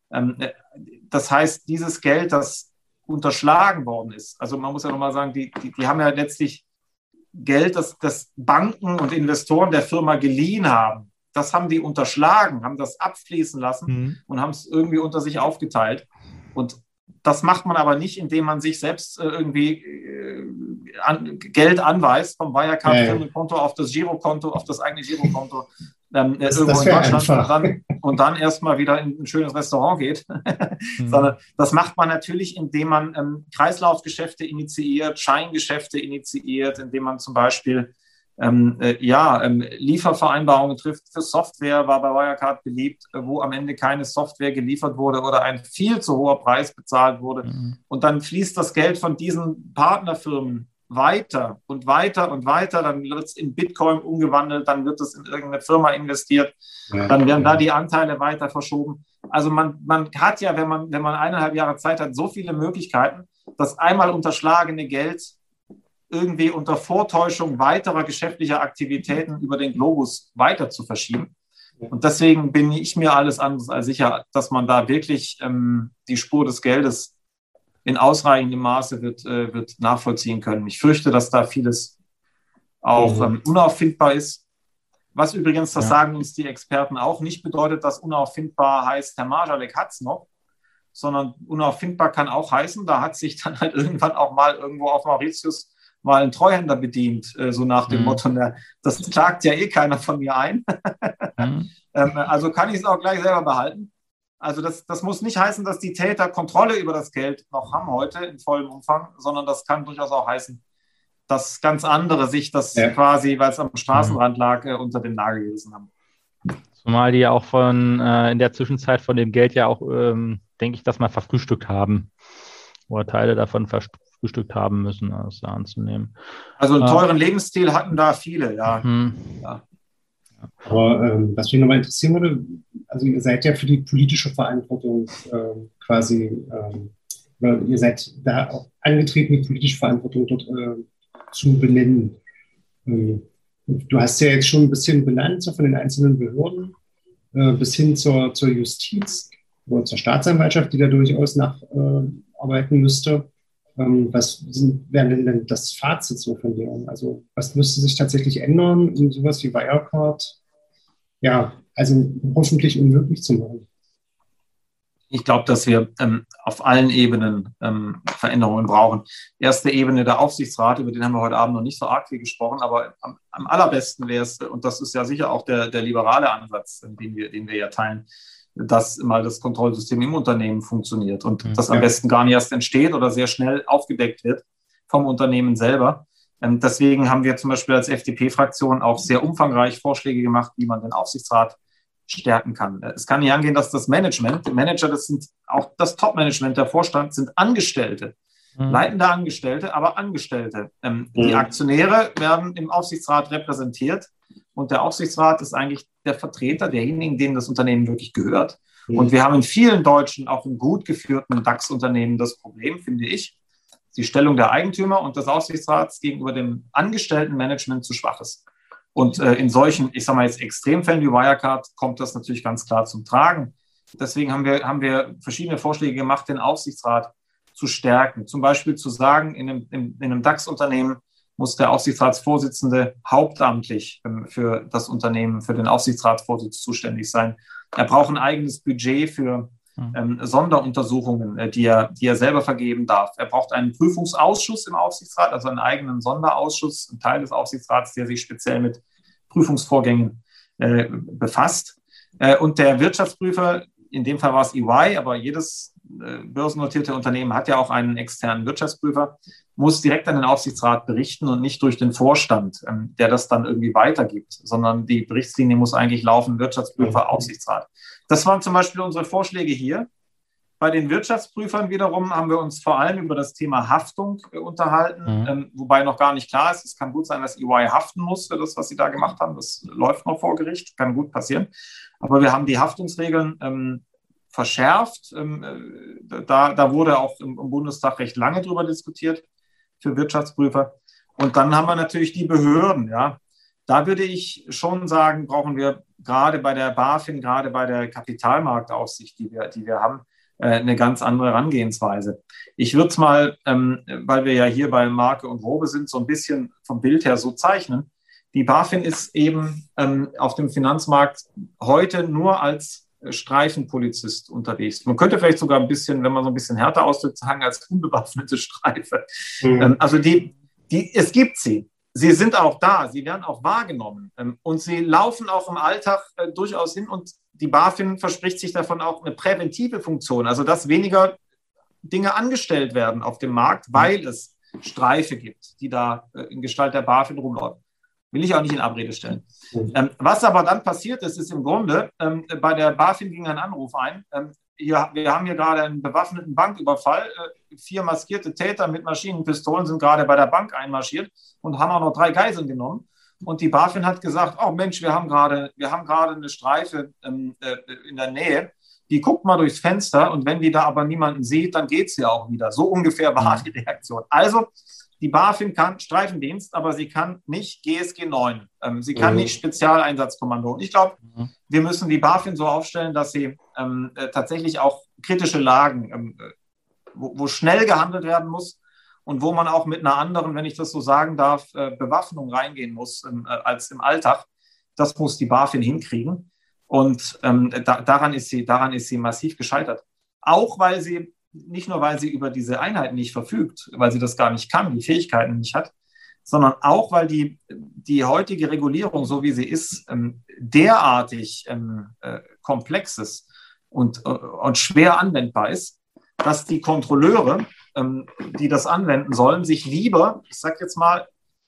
Das heißt, dieses Geld, das unterschlagen worden ist, also man muss ja nochmal sagen, die haben ja letztlich Geld, das Banken und Investoren der Firma geliehen haben, das haben die unterschlagen, haben das abfließen lassen und haben es irgendwie unter sich aufgeteilt. Und das macht man aber nicht, indem man sich selbst irgendwie Geld anweist vom Wirecard-Firmenkonto auf das Girokonto, auf das eigene Girokonto irgendwo in Deutschland und dann erstmal wieder in ein schönes Restaurant geht. Sondern das macht man natürlich, indem man Kreislaufgeschäfte initiiert, Scheingeschäfte initiiert, indem man zum Beispiel Liefervereinbarungen trifft für Software, war bei Wirecard beliebt, wo am Ende keine Software geliefert wurde oder ein viel zu hoher Preis bezahlt wurde. Und dann fließt das Geld von diesen Partnerfirmen weiter und weiter und weiter, dann wird es in Bitcoin umgewandelt, dann wird es in irgendeine Firma investiert, dann werden da die Anteile weiter verschoben. Also man hat ja, wenn man 1,5 Jahre Zeit hat, so viele Möglichkeiten, das einmal unterschlagene Geld irgendwie unter Vortäuschung weiterer geschäftlicher Aktivitäten über den Globus weiter zu verschieben. Und deswegen bin ich mir alles anderes als sicher, dass man da wirklich die Spur des Geldes in ausreichendem Maße wird nachvollziehen können. Ich fürchte, dass da vieles auch unauffindbar ist. Was übrigens, das sagen uns die Experten auch, nicht bedeutet, dass unauffindbar heißt, Herr Marschalek hat es noch, sondern unauffindbar kann auch heißen, da hat sich dann halt irgendwann auch mal irgendwo auf Mauritius mal ein Treuhänder bedient, so nach dem Motto, das klagt ja eh keiner von mir ein. Also kann ich es auch gleich selber behalten. Also das muss nicht heißen, dass die Täter Kontrolle über das Geld noch haben heute in vollem Umfang, sondern das kann durchaus auch heißen, dass ganz andere sich das quasi, weil es am Straßenrand lag, unter den Nagel gerissen haben. Zumal die ja auch in der Zwischenzeit von dem Geld ja auch, denke ich, das mal verfrühstückt haben. Oder Teile davon verfrühstückt haben müssen, das da anzunehmen. Also einen teuren Lebensstil hatten da viele, ja. Aber was mich nochmal interessieren würde, also ihr seid ja für die politische Verantwortung ihr seid da auch angetreten, die politische Verantwortung dort zu benennen. Du hast ja jetzt schon ein bisschen benannt, so von den einzelnen Behörden bis hin zur Justiz oder zur Staatsanwaltschaft, die da durchaus nacharbeiten müsste. wäre denn das Fazit so von dir? Also was müsste sich tatsächlich ändern, um sowas wie Wirecard, ja, also hoffentlich unmöglich zu machen? Ich glaube, dass wir auf allen Ebenen Veränderungen brauchen. Erste Ebene der Aufsichtsrat, über den haben wir heute Abend noch nicht so arg viel gesprochen, aber am allerbesten wäre es, und das ist ja sicher auch der liberale Ansatz, den wir ja teilen, dass mal das Kontrollsystem im Unternehmen funktioniert und das am besten gar nicht erst entsteht oder sehr schnell aufgedeckt wird vom Unternehmen selber. Deswegen haben wir zum Beispiel als FDP-Fraktion auch sehr umfangreich Vorschläge gemacht, wie man den Aufsichtsrat stärken kann. Es kann nicht angehen, dass das Management, die Manager, das sind auch das Top-Management, der Vorstand, sind Angestellte, leitende Angestellte, aber Angestellte. Die Aktionäre werden im Aufsichtsrat repräsentiert und der Aufsichtsrat ist eigentlich der Vertreter derjenigen, denen das Unternehmen wirklich gehört. Und wir haben in vielen deutschen, auch in gut geführten DAX-Unternehmen das Problem, finde ich, die Stellung der Eigentümer und des Aufsichtsrats gegenüber dem Angestelltenmanagement zu schwach ist. Und in solchen, ich sage mal jetzt Extremfällen wie Wirecard, kommt das natürlich ganz klar zum Tragen. Deswegen haben wir verschiedene Vorschläge gemacht, den Aufsichtsrat zu stärken. Zum Beispiel zu sagen, in einem DAX-Unternehmen muss der Aufsichtsratsvorsitzende hauptamtlich für das Unternehmen, für den Aufsichtsratsvorsitz zuständig sein. Er braucht ein eigenes Budget für Sonderuntersuchungen, die er selber vergeben darf. Er braucht einen Prüfungsausschuss im Aufsichtsrat, also einen eigenen Sonderausschuss, einen Teil des Aufsichtsrats, der sich speziell mit Prüfungsvorgängen befasst. Und der Wirtschaftsprüfer, in dem Fall war es EY, aber jedes börsennotierte Unternehmen hat ja auch einen externen Wirtschaftsprüfer, muss direkt an den Aufsichtsrat berichten und nicht durch den Vorstand, der das dann irgendwie weitergibt, sondern die Berichtslinie muss eigentlich laufen, Wirtschaftsprüfer, Aufsichtsrat. Das waren zum Beispiel unsere Vorschläge hier. Bei den Wirtschaftsprüfern wiederum haben wir uns vor allem über das Thema Haftung unterhalten, wobei noch gar nicht klar ist. Es kann gut sein, dass EY haften muss für das, was sie da gemacht haben. Das läuft noch vor Gericht, kann gut passieren. Aber wir haben die Haftungsregeln verschärft. Da wurde auch im Bundestag recht lange drüber diskutiert für Wirtschaftsprüfer. Und dann haben wir natürlich die Behörden. Ja. Da würde ich schon sagen, brauchen wir gerade bei der BaFin, gerade bei der Kapitalmarktaufsicht, die wir haben, eine ganz andere Herangehensweise. Ich würde es mal, weil wir ja hier bei Marke und Robe sind, so ein bisschen vom Bild her so zeichnen. Die BaFin ist eben auf dem Finanzmarkt heute nur als Streifenpolizist unterwegs. Man könnte vielleicht sogar ein bisschen, wenn man so ein bisschen härter ausdrückt, sagen, als unbewaffnete Streife. Also es gibt sie. Sie sind auch da, sie werden auch wahrgenommen und sie laufen auch im Alltag durchaus hin und die BaFin verspricht sich davon auch eine präventive Funktion, also dass weniger Dinge angestellt werden auf dem Markt, weil es Streife gibt, die da in Gestalt der BaFin rumlaufen. Will ich auch nicht in Abrede stellen. Was aber dann passiert ist, ist im Grunde, bei der BaFin ging ein Anruf ein. Wir haben hier gerade einen bewaffneten Banküberfall. 4 maskierte Täter mit Maschinenpistolen sind gerade bei der Bank einmarschiert und haben auch noch 3 Geiseln genommen. Und die BaFin hat gesagt, oh Mensch, wir haben gerade eine Streife in der Nähe. Die guckt mal durchs Fenster und wenn die da aber niemanden sieht, dann geht es ja auch wieder. So ungefähr war die Reaktion. Also die BaFin kann Streifendienst, aber sie kann nicht GSG 9. Sie kann nicht Spezialeinsatzkommando. Und ich glaube, wir müssen die BaFin so aufstellen, dass sie tatsächlich auch kritische Lagen, wo schnell gehandelt werden muss und wo man auch mit einer anderen, wenn ich das so sagen darf, Bewaffnung reingehen muss als im Alltag. Das muss die BaFin hinkriegen. Und daran ist sie massiv gescheitert. Auch nicht nur, weil sie über diese Einheiten nicht verfügt, weil sie das gar nicht kann, die Fähigkeiten nicht hat, sondern auch, weil die heutige Regulierung, so wie sie ist, derartig komplex ist und schwer anwendbar ist, dass die Kontrolleure, die das anwenden sollen, sich lieber, ich sage jetzt mal,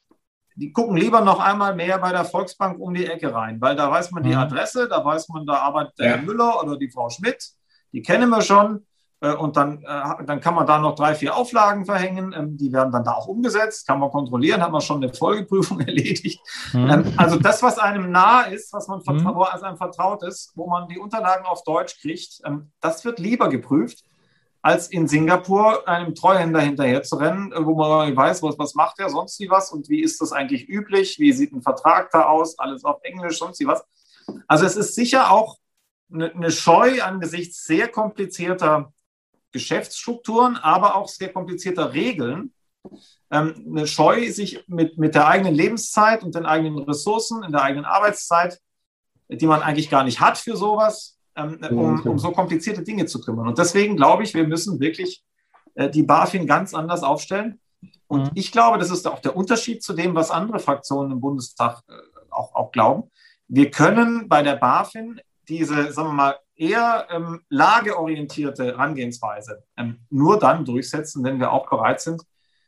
die gucken lieber noch einmal mehr bei der Volksbank um die Ecke rein, weil da weiß man die Adresse, da weiß man, da arbeitet der Herr Müller oder die Frau Schmidt, die kennen wir schon. Und dann kann man da noch 3, 4 Auflagen verhängen. Die werden dann da auch umgesetzt, kann man kontrollieren, hat man schon eine Folgeprüfung erledigt. Also das, was einem nahe ist, was man als einem vertraut ist, wo man die Unterlagen auf Deutsch kriegt, das wird lieber geprüft, als in Singapur einem Treuhänder hinterher zu rennen, wo man weiß, was macht er, sonst wie was und wie ist das eigentlich üblich, wie sieht ein Vertrag da aus, alles auf Englisch, sonst wie was. Also es ist sicher auch eine Scheu angesichts sehr komplizierter Geschäftsstrukturen, aber auch sehr komplizierter Regeln, eine Scheu, sich mit der eigenen Lebenszeit und den eigenen Ressourcen, in der eigenen Arbeitszeit, die man eigentlich gar nicht hat für sowas, um so komplizierte Dinge zu kümmern. Und deswegen glaube ich, wir müssen wirklich die BaFin ganz anders aufstellen. Und ich glaube, das ist auch der Unterschied zu dem, was andere Fraktionen im Bundestag auch glauben. Wir können bei der BaFin diese, sagen wir mal, eher lageorientierte Herangehensweise nur dann durchsetzen, wenn wir auch bereit sind,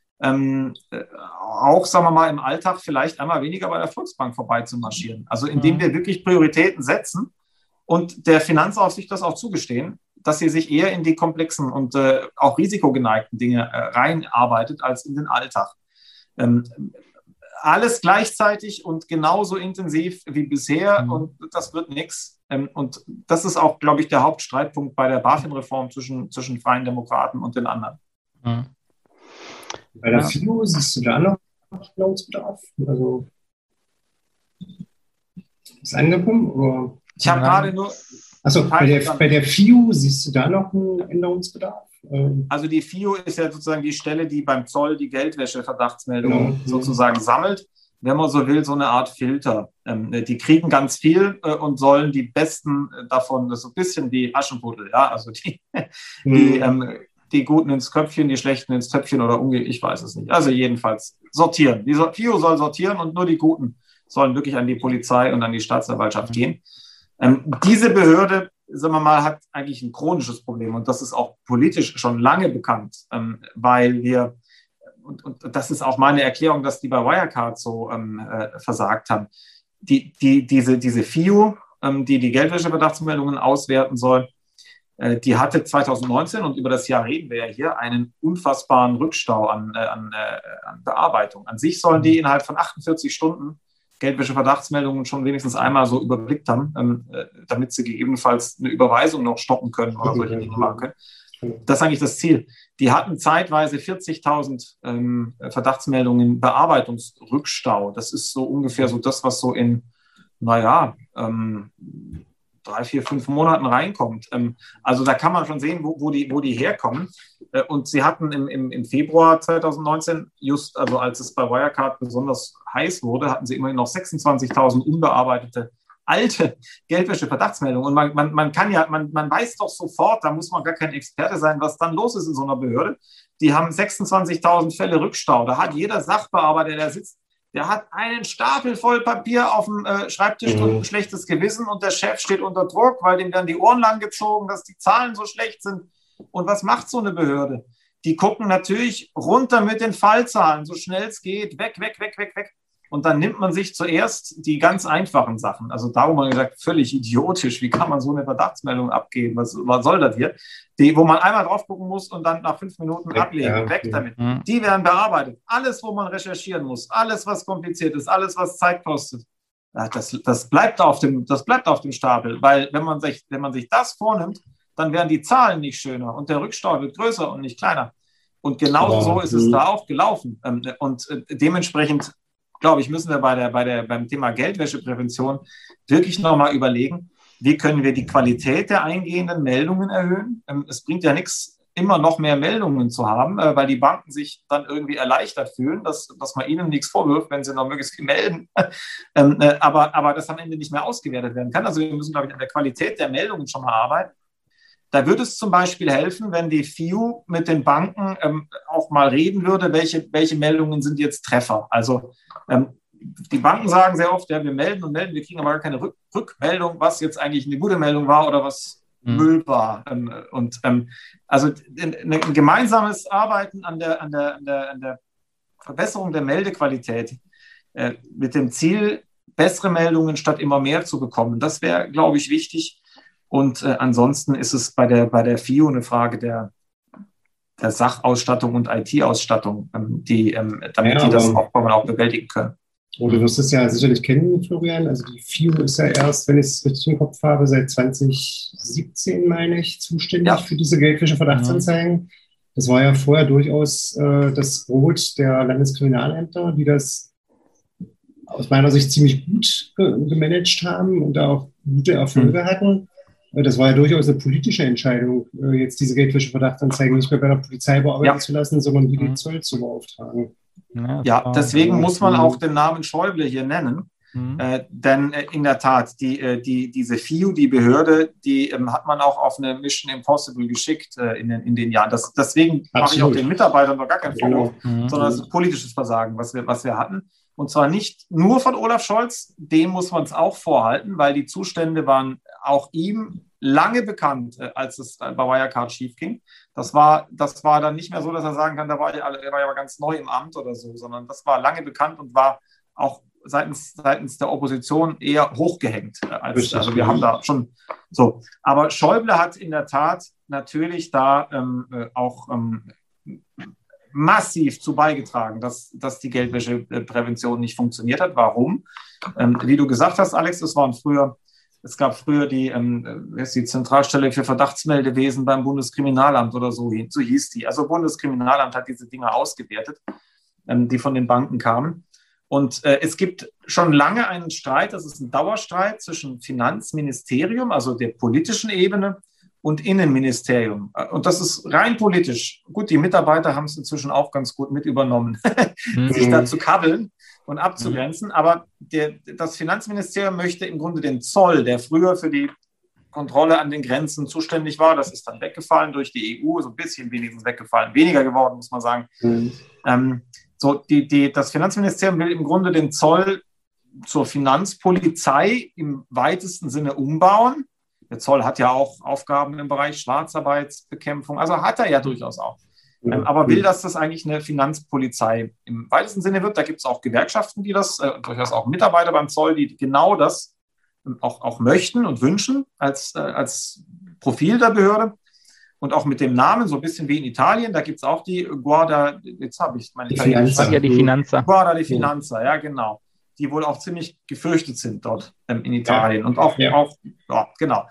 auch, sagen wir mal, im Alltag vielleicht einmal weniger bei der Volksbank vorbeizumarschieren. Also indem wir wirklich Prioritäten setzen und der Finanzaufsicht das auch zugestehen, dass sie sich eher in die komplexen und auch risikogeneigten Dinge reinarbeitet als in den Alltag. Alles gleichzeitig und genauso intensiv wie bisher und das wird nichts. Und das ist auch, glaube ich, der Hauptstreitpunkt bei der BaFin-Reform zwischen Freien Demokraten und den anderen. Bei der FIO siehst du da noch Änderungsbedarf? Also ist angekommen? Oder? Ich habe gerade nur... Achso, bei der FIO siehst du da noch einen Änderungsbedarf? Also die FIO ist ja sozusagen die Stelle, die beim Zoll die Geldwäsche-Verdachtsmeldungen sozusagen sammelt. Wenn man so will, so eine Art Filter. Die kriegen ganz viel und sollen die Besten davon, das ist so ein bisschen wie Aschenputtel, ja, also die Guten ins Köpfchen, die Schlechten ins Töpfchen oder umgekehrt, ich weiß es nicht. Also jedenfalls sortieren. Die FIO soll sortieren und nur die Guten sollen wirklich an die Polizei und an die Staatsanwaltschaft gehen. Diese Behörde, sagen wir mal, hat eigentlich ein chronisches Problem und das ist auch politisch schon lange bekannt, weil wir, und das ist auch meine Erklärung, dass die bei Wirecard so versagt haben, diese FIO, die Geldwäscheverdachtsmeldungen auswerten soll, die hatte 2019, und über das Jahr reden wir ja hier, einen unfassbaren Rückstau an Bearbeitung. An sich sollen die innerhalb von 48 Stunden Geldwäsche-Verdachtsmeldungen schon wenigstens einmal so überblickt haben, damit sie gegebenenfalls eine Überweisung noch stoppen können oder solche Dinge machen können. Das ist eigentlich das Ziel. Die hatten zeitweise 40.000 Verdachtsmeldungen Bearbeitungsrückstau. Das ist so ungefähr so das, was so in, 3, 4, 5 Monaten reinkommt. Also da kann man schon sehen, wo die herkommen. Und sie hatten im Februar 2019, just also als es bei Wirecard besonders heiß wurde, hatten sie immerhin noch 26.000 unbearbeitete alte Geldwäsche-Verdachtsmeldungen. Und man weiß doch sofort, da muss man gar kein Experte sein, was dann los ist in so einer Behörde. Die haben 26.000 Fälle Rückstau. Da hat jeder Sachbearbeiter, der sitzt, der hat einen Stapel voll Papier auf dem Schreibtisch und ein schlechtes Gewissen und der Chef steht unter Druck, weil dem dann die Ohren lang gezogen, dass die Zahlen so schlecht sind. Und was macht so eine Behörde? Die gucken natürlich runter mit den Fallzahlen, so schnell es geht, weg. Und dann nimmt man sich zuerst die ganz einfachen Sachen. Also darum habe ich gesagt, völlig idiotisch. Wie kann man so eine Verdachtsmeldung abgeben? Was soll das hier? Wo man einmal drauf gucken muss und dann nach 5 Minuten ablegen. Weg damit. Die werden bearbeitet. Alles, wo man recherchieren muss, alles, was kompliziert ist, alles, was Zeit kostet, das bleibt auf dem Stapel. Weil wenn man sich das vornimmt, dann werden die Zahlen nicht schöner und der Rückstau wird größer und nicht kleiner. Und genau so ist es da auch gelaufen. Und dementsprechend, glaube ich, müssen wir beim Thema Geldwäscheprävention wirklich nochmal überlegen, wie können wir die Qualität der eingehenden Meldungen erhöhen. Es bringt ja nichts, immer noch mehr Meldungen zu haben, weil die Banken sich dann irgendwie erleichtert fühlen, dass man ihnen nichts vorwirft, wenn sie noch möglichst viel melden, aber das am Ende nicht mehr ausgewertet werden kann. Also wir müssen, glaube ich, an der Qualität der Meldungen schon mal arbeiten. Da würde es zum Beispiel helfen, wenn die FIU mit den Banken auch mal reden würde, welche Meldungen sind jetzt Treffer. Also die Banken sagen sehr oft, ja, wir melden und melden, wir kriegen aber gar keine Rückmeldung, was jetzt eigentlich eine gute Meldung war oder was Müll war. Also ein gemeinsames Arbeiten an der Verbesserung der Meldequalität mit dem Ziel, bessere Meldungen statt immer mehr zu bekommen. Das wäre, glaube ich, wichtig. Und ansonsten ist es bei der FIO eine Frage der Sachausstattung und IT-Ausstattung, damit die das Aufkommen auch bewältigen können. Oh, du wirst es ja sicherlich kennen, Florian. Also die FIO ist ja erst, wenn ich es richtig im Kopf habe, seit 2017, meine ich, zuständig für diese Geldwäsche-Verdachtsanzeigen. Das war ja vorher durchaus das Brot der Landeskriminalämter, die das aus meiner Sicht ziemlich gut gemanagt haben und da auch gute Erfolge hatten. Das war ja durchaus eine politische Entscheidung, jetzt diese Geldwäsche-Verdachtsanzeigen nicht mehr bei der Polizei bearbeiten zu lassen, sondern die Zoll zu beauftragen. Ja, deswegen muss man auch den Namen Schäuble hier nennen. Denn in der Tat, diese FIU, die Behörde, die hat man auch auf eine Mission Impossible geschickt in den Jahren. Deswegen mache ich auch den Mitarbeitern noch gar keinen Vorwurf, sondern es ist politisches Versagen, was wir hatten. Und zwar nicht nur von Olaf Scholz, dem muss man es auch vorhalten, weil die Zustände waren auch ihm lange bekannt, als es bei Wirecard schief ging. Das war dann nicht mehr so, dass er sagen kann, er war ja ganz neu im Amt oder so, sondern das war lange bekannt und war auch seitens der Opposition eher hochgehängt. Also wir haben da schon so. Aber Schäuble hat in der Tat natürlich da auch massiv zu beigetragen, dass die Geldwäscheprävention nicht funktioniert hat. Warum? Wie du gesagt hast, Alex, es gab früher die Zentralstelle für Verdachtsmeldewesen beim Bundeskriminalamt oder so hieß die. Also Bundeskriminalamt hat diese Dinge ausgewertet, die von den Banken kamen. Und es gibt schon lange einen Streit, das ist ein Dauerstreit zwischen Finanzministerium, also der politischen Ebene, und Innenministerium. Und das ist rein politisch. Gut, die Mitarbeiter haben es inzwischen auch ganz gut mit übernommen, sich da zu kabbeln und abzugrenzen. Aber das Finanzministerium möchte im Grunde den Zoll, der früher für die Kontrolle an den Grenzen zuständig war, das ist dann weggefallen durch die EU, so ein bisschen wenigstens weggefallen, weniger geworden, muss man sagen. Das Finanzministerium will im Grunde den Zoll zur Finanzpolizei im weitesten Sinne umbauen. Der Zoll hat ja auch Aufgaben im Bereich Schwarzarbeitsbekämpfung, also hat er ja durchaus auch. Aber will, dass das eigentlich eine Finanzpolizei im weitesten Sinne wird. Da gibt es auch Gewerkschaften, die das, durchaus auch Mitarbeiter beim Zoll, die genau das auch möchten und wünschen als Profil der Behörde. Und auch mit dem Namen, so ein bisschen wie in Italien, da gibt es auch die Guarda, jetzt habe ich meine Finanza. Die Finanza. Guarda di Finanza, ja genau. Die wohl auch ziemlich gefürchtet sind dort in Italien. Und auch genau.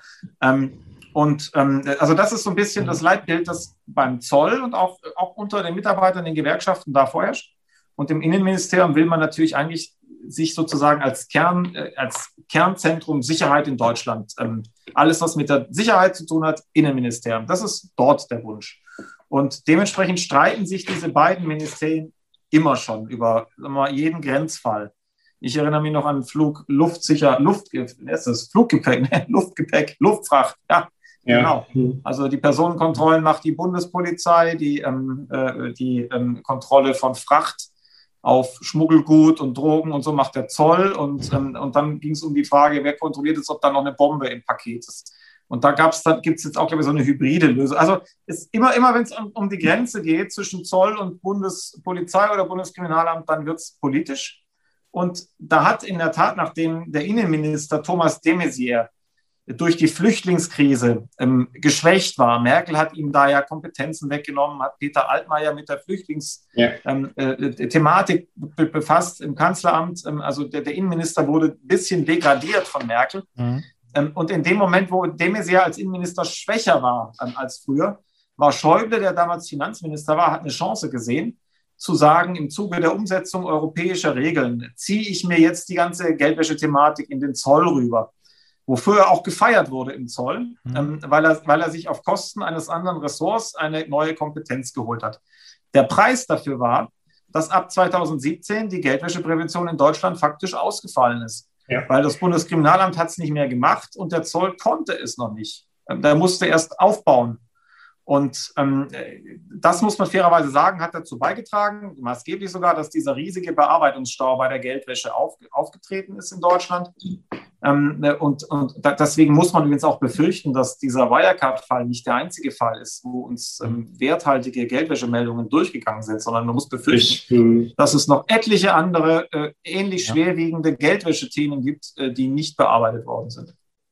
Also das ist so ein bisschen das Leitbild, das beim Zoll und auch unter den Mitarbeitern, den Gewerkschaften da vorherrscht. Und im Innenministerium will man natürlich eigentlich sich sozusagen als Kernzentrum Sicherheit in Deutschland, alles, was mit der Sicherheit zu tun hat, Innenministerium. Das ist dort der Wunsch. Und dementsprechend streiten sich diese beiden Ministerien immer schon über jeden Grenzfall. Ich erinnere mich noch an Luftgepäck, Luftfracht. Ja, genau. Also die Personenkontrollen macht die Bundespolizei, die Kontrolle von Fracht auf Schmuggelgut und Drogen und so macht der Zoll. Und dann ging es um die Frage, wer kontrolliert jetzt, ob da noch eine Bombe im Paket ist. Und da gibt es jetzt auch, glaube ich, so eine hybride Lösung. Also ist immer wenn es um die Grenze geht zwischen Zoll und Bundespolizei oder Bundeskriminalamt, dann wird es politisch. Und da hat in der Tat, nachdem der Innenminister Thomas de Maizière durch die Flüchtlingskrise geschwächt war, Merkel hat ihm da ja Kompetenzen weggenommen, hat Peter Altmaier mit der Flüchtlingsthematik befasst im Kanzleramt. Also der Innenminister wurde ein bisschen degradiert von Merkel. Und in dem Moment, wo de Maizière als Innenminister schwächer war als früher, war Schäuble, der damals Finanzminister war, hat eine Chance gesehen, zu sagen, im Zuge der Umsetzung europäischer Regeln ziehe ich mir jetzt die ganze Geldwäsche-Thematik in den Zoll rüber, wofür er auch gefeiert wurde im Zoll, weil er sich auf Kosten eines anderen Ressorts eine neue Kompetenz geholt hat. Der Preis dafür war, dass ab 2017 die Geldwäscheprävention in Deutschland faktisch ausgefallen ist, weil das Bundeskriminalamt hat es nicht mehr gemacht und der Zoll konnte es noch nicht. Der musste erst aufbauen. Und das muss man fairerweise sagen, hat dazu beigetragen, maßgeblich sogar, dass dieser riesige Bearbeitungsstau bei der Geldwäsche aufgetreten ist in Deutschland. Deswegen muss man übrigens auch befürchten, dass dieser Wirecard-Fall nicht der einzige Fall ist, wo uns werthaltige Geldwäschemeldungen durchgegangen sind, sondern man muss befürchten, dass es noch etliche andere ähnlich schwerwiegende Geldwäschethemen gibt, die nicht bearbeitet worden sind.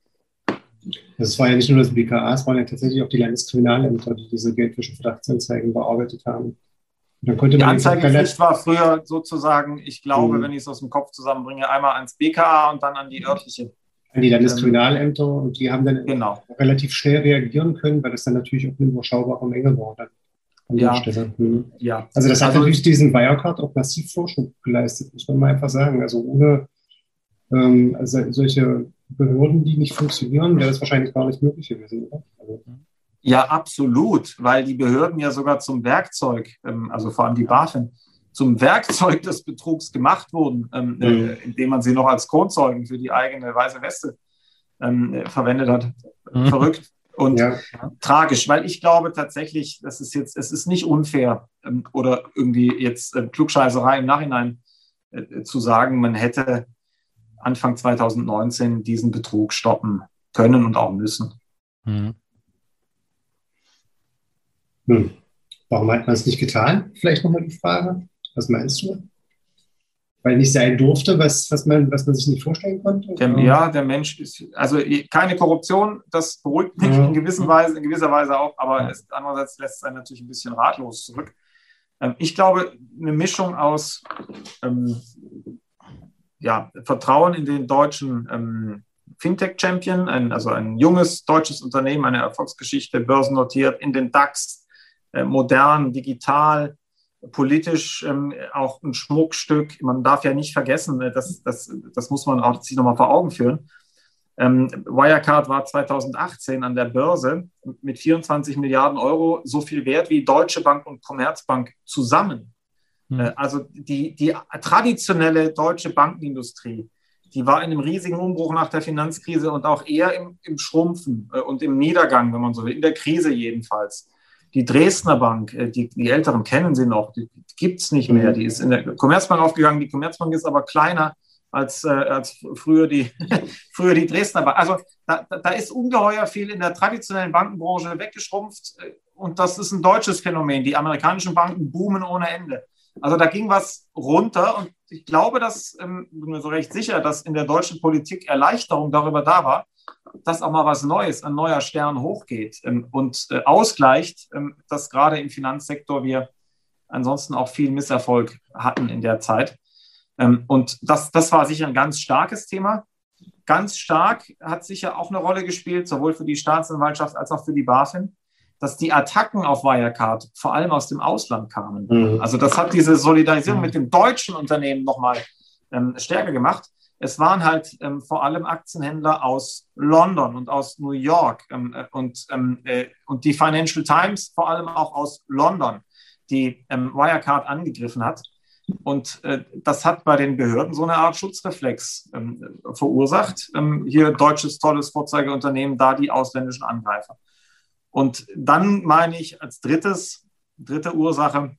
Das war ja nicht nur das BKA, es waren ja tatsächlich auch die Landeskriminalämter, die diese Geldwäsche-Verdachtsanzeigen bearbeitet haben. Und dann konnte man die Anzeigepflicht war früher sozusagen, ich glaube, wenn ich es aus dem Kopf zusammenbringe, einmal ans BKA und dann an die örtliche. An die Landeskriminalämter und die haben dann relativ schnell reagieren können, weil das dann natürlich auch eine überschaubare Menge war. Dann an der Stelle. Also das hat natürlich diesen Wirecard auch massiv Vorschub geleistet, muss man mal einfach sagen. Also ohne solche Behörden, die nicht funktionieren, wäre das wahrscheinlich gar nicht möglich gewesen, oder? Also, Ja, absolut, weil die Behörden ja sogar zum Werkzeug, also vor allem die BaFin, zum Werkzeug des Betrugs gemacht wurden, indem man sie noch als Kronzeugen für die eigene weiße Weste verwendet hat. Verrückt und tragisch, weil ich glaube tatsächlich, es ist nicht unfair oder irgendwie jetzt Klugscheißerei im Nachhinein zu sagen, man hätte Anfang 2019 diesen Betrug stoppen können und auch müssen. Warum hat man es nicht getan? Vielleicht nochmal die Frage. Was meinst du? Weil nicht sein durfte, was man sich nicht vorstellen konnte? Der Mensch ist, also keine Korruption, das beruhigt mich in gewisser Weise auch, aber andererseits lässt es einen natürlich ein bisschen ratlos zurück. Ich glaube, eine Mischung aus Vertrauen in den deutschen Fintech-Champion, also ein junges deutsches Unternehmen, eine Erfolgsgeschichte, börsennotiert, in den DAX, modern, digital, politisch auch ein Schmuckstück. Man darf ja nicht vergessen, das muss man auch sich nochmal vor Augen führen. Wirecard war 2018 an der Börse mit 24 Milliarden Euro so viel wert wie Deutsche Bank und Commerzbank zusammen. Also die traditionelle deutsche Bankenindustrie, die war in einem riesigen Umbruch nach der Finanzkrise und auch eher im Schrumpfen und im Niedergang, wenn man so will, in der Krise jedenfalls. Die Dresdner Bank, die Älteren kennen sie noch, die gibt es nicht mehr. Die ist in der Commerzbank aufgegangen. Die Commerzbank ist aber kleiner als früher die Dresdner Bank. Also da ist ungeheuer viel in der traditionellen Bankenbranche weggeschrumpft. Und das ist ein deutsches Phänomen. Die amerikanischen Banken boomen ohne Ende. Also da ging was runter. Und ich glaube, bin mir so recht sicher, dass in der deutschen Politik Erleichterung darüber da war, dass auch mal was Neues, ein neuer Stern hochgeht und ausgleicht, dass gerade im Finanzsektor wir ansonsten auch viel Misserfolg hatten in der Zeit. Und das war sicher ein ganz starkes Thema. Ganz stark hat sicher auch eine Rolle gespielt, sowohl für die Staatsanwaltschaft als auch für die BaFin, dass die Attacken auf Wirecard vor allem aus dem Ausland kamen. Also das hat diese Solidarisierung mit dem deutschen Unternehmen nochmal stärker gemacht. Es waren halt vor allem Aktienhändler aus London und aus New York und die Financial Times vor allem auch aus London, die Wirecard angegriffen hat. Und das hat bei den Behörden so eine Art Schutzreflex verursacht. Hier deutsches, tolles Vorzeigeunternehmen, da die ausländischen Angreifer. Und dann meine ich als dritte Ursache,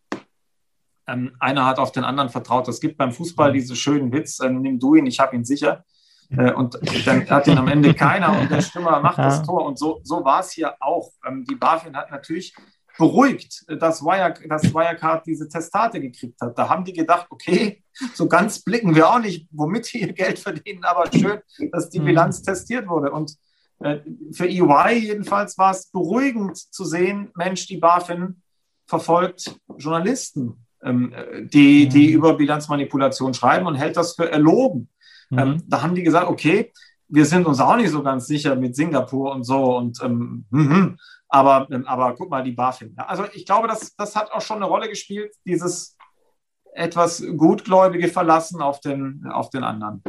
einer hat auf den anderen vertraut. Es gibt beim Fußball diesen schönen Witz, nimm du ihn, ich habe ihn sicher. Und dann hat ihn am Ende keiner und der Stürmer macht das Tor. Und so war es hier auch. Die BaFin hat natürlich beruhigt, dass Wirecard diese Testate gekriegt hat. Da haben die gedacht, okay, so ganz blicken wir auch nicht, womit die ihr Geld verdienen, aber schön, dass die Bilanz testiert wurde. Und für EY jedenfalls war es beruhigend zu sehen, Mensch, die BaFin verfolgt Journalisten, die über Bilanzmanipulation schreiben und hält das für erlogen. Da haben die gesagt, okay, wir sind uns auch nicht so ganz sicher mit Singapur und so und aber guck mal, die BaFin. Ja, also ich glaube, das hat auch schon eine Rolle gespielt, dieses etwas gutgläubige Verlassen auf den anderen.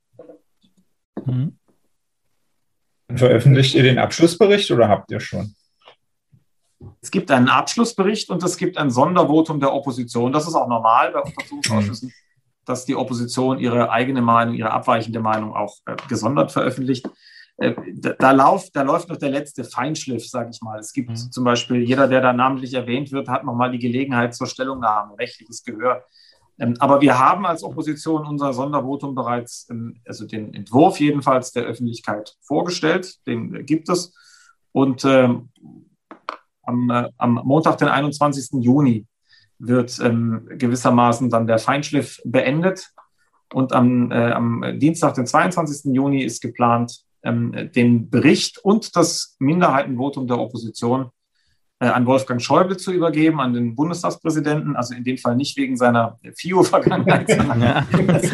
Veröffentlicht ihr den Abschlussbericht oder habt ihr schon? Es gibt einen Abschlussbericht und es gibt ein Sondervotum der Opposition. Das ist auch normal bei Untersuchungsausschüssen, dass die Opposition ihre eigene Meinung, ihre abweichende Meinung auch gesondert veröffentlicht. Da läuft noch der letzte Feinschliff, sage ich mal. Es gibt zum Beispiel, jeder, der da namentlich erwähnt wird, hat nochmal die Gelegenheit zur Stellungnahme, rechtliches Gehör. Aber wir haben als Opposition unser Sondervotum bereits, also den Entwurf jedenfalls der Öffentlichkeit vorgestellt. Den gibt es. Und am Montag, den 21. Juni, wird gewissermaßen dann der Feinschliff beendet. Und am Dienstag, den 22. Juni, ist geplant, den Bericht und das Minderheitenvotum der Opposition an Wolfgang Schäuble zu übergeben, an den Bundestagspräsidenten, also in dem Fall nicht wegen seiner FIO-Vergangenheit, sondern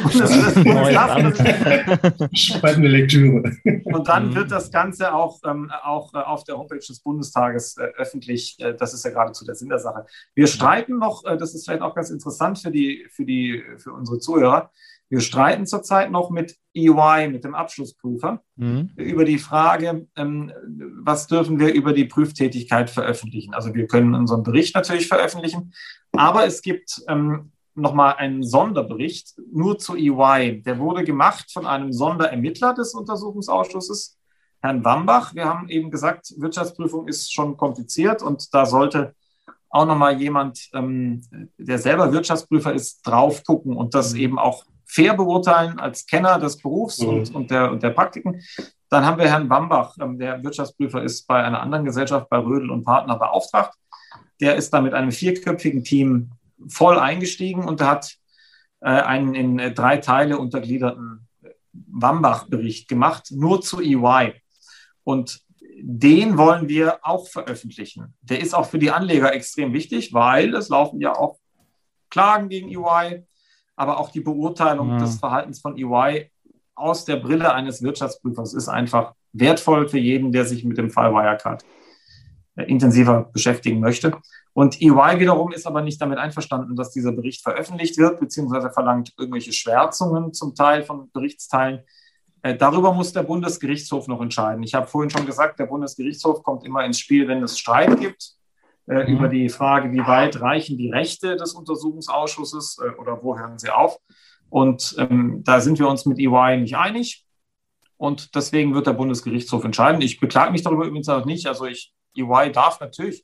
spannende Lektüre. Und dann wird das Ganze auch auf der Homepage des Bundestages öffentlich. Das ist ja geradezu der Sinn der Sache. Wir streiten noch, das ist vielleicht auch ganz interessant für unsere Zuhörer, Wir streiten zurzeit noch mit EY, mit dem Abschlussprüfer, über die Frage, was dürfen wir über die Prüftätigkeit veröffentlichen. Also wir können unseren Bericht natürlich veröffentlichen, aber es gibt nochmal einen Sonderbericht nur zu EY. Der wurde gemacht von einem Sonderermittler des Untersuchungsausschusses, Herrn Wambach. Wir haben eben gesagt, Wirtschaftsprüfung ist schon kompliziert und da sollte auch nochmal jemand, der selber Wirtschaftsprüfer ist, drauf gucken und das eben auch fair beurteilen als Kenner des Berufs und der Praktiken. Dann haben wir Herrn Wambach, der Wirtschaftsprüfer ist bei einer anderen Gesellschaft, bei Rödel und Partner beauftragt. Der ist da mit einem 4-köpfigen Team voll eingestiegen und hat einen in 3 Teile untergliederten Wambach-Bericht gemacht, nur zu EY. Und den wollen wir auch veröffentlichen. Der ist auch für die Anleger extrem wichtig, weil es laufen ja auch Klagen gegen EY, aber auch die Beurteilung des Verhaltens von EY aus der Brille eines Wirtschaftsprüfers ist einfach wertvoll für jeden, der sich mit dem Fall Wirecard intensiver beschäftigen möchte. Und EY wiederum ist aber nicht damit einverstanden, dass dieser Bericht veröffentlicht wird, beziehungsweise verlangt irgendwelche Schwärzungen zum Teil von Berichtsteilen. Darüber muss der Bundesgerichtshof noch entscheiden. Ich habe vorhin schon gesagt, der Bundesgerichtshof kommt immer ins Spiel, wenn es Streit gibt über die Frage, wie weit reichen die Rechte des Untersuchungsausschusses oder wo hören sie auf. Und da sind wir uns mit EY nicht einig. Und deswegen wird der Bundesgerichtshof entscheiden. Ich beklage mich darüber übrigens auch nicht. Also EY darf natürlich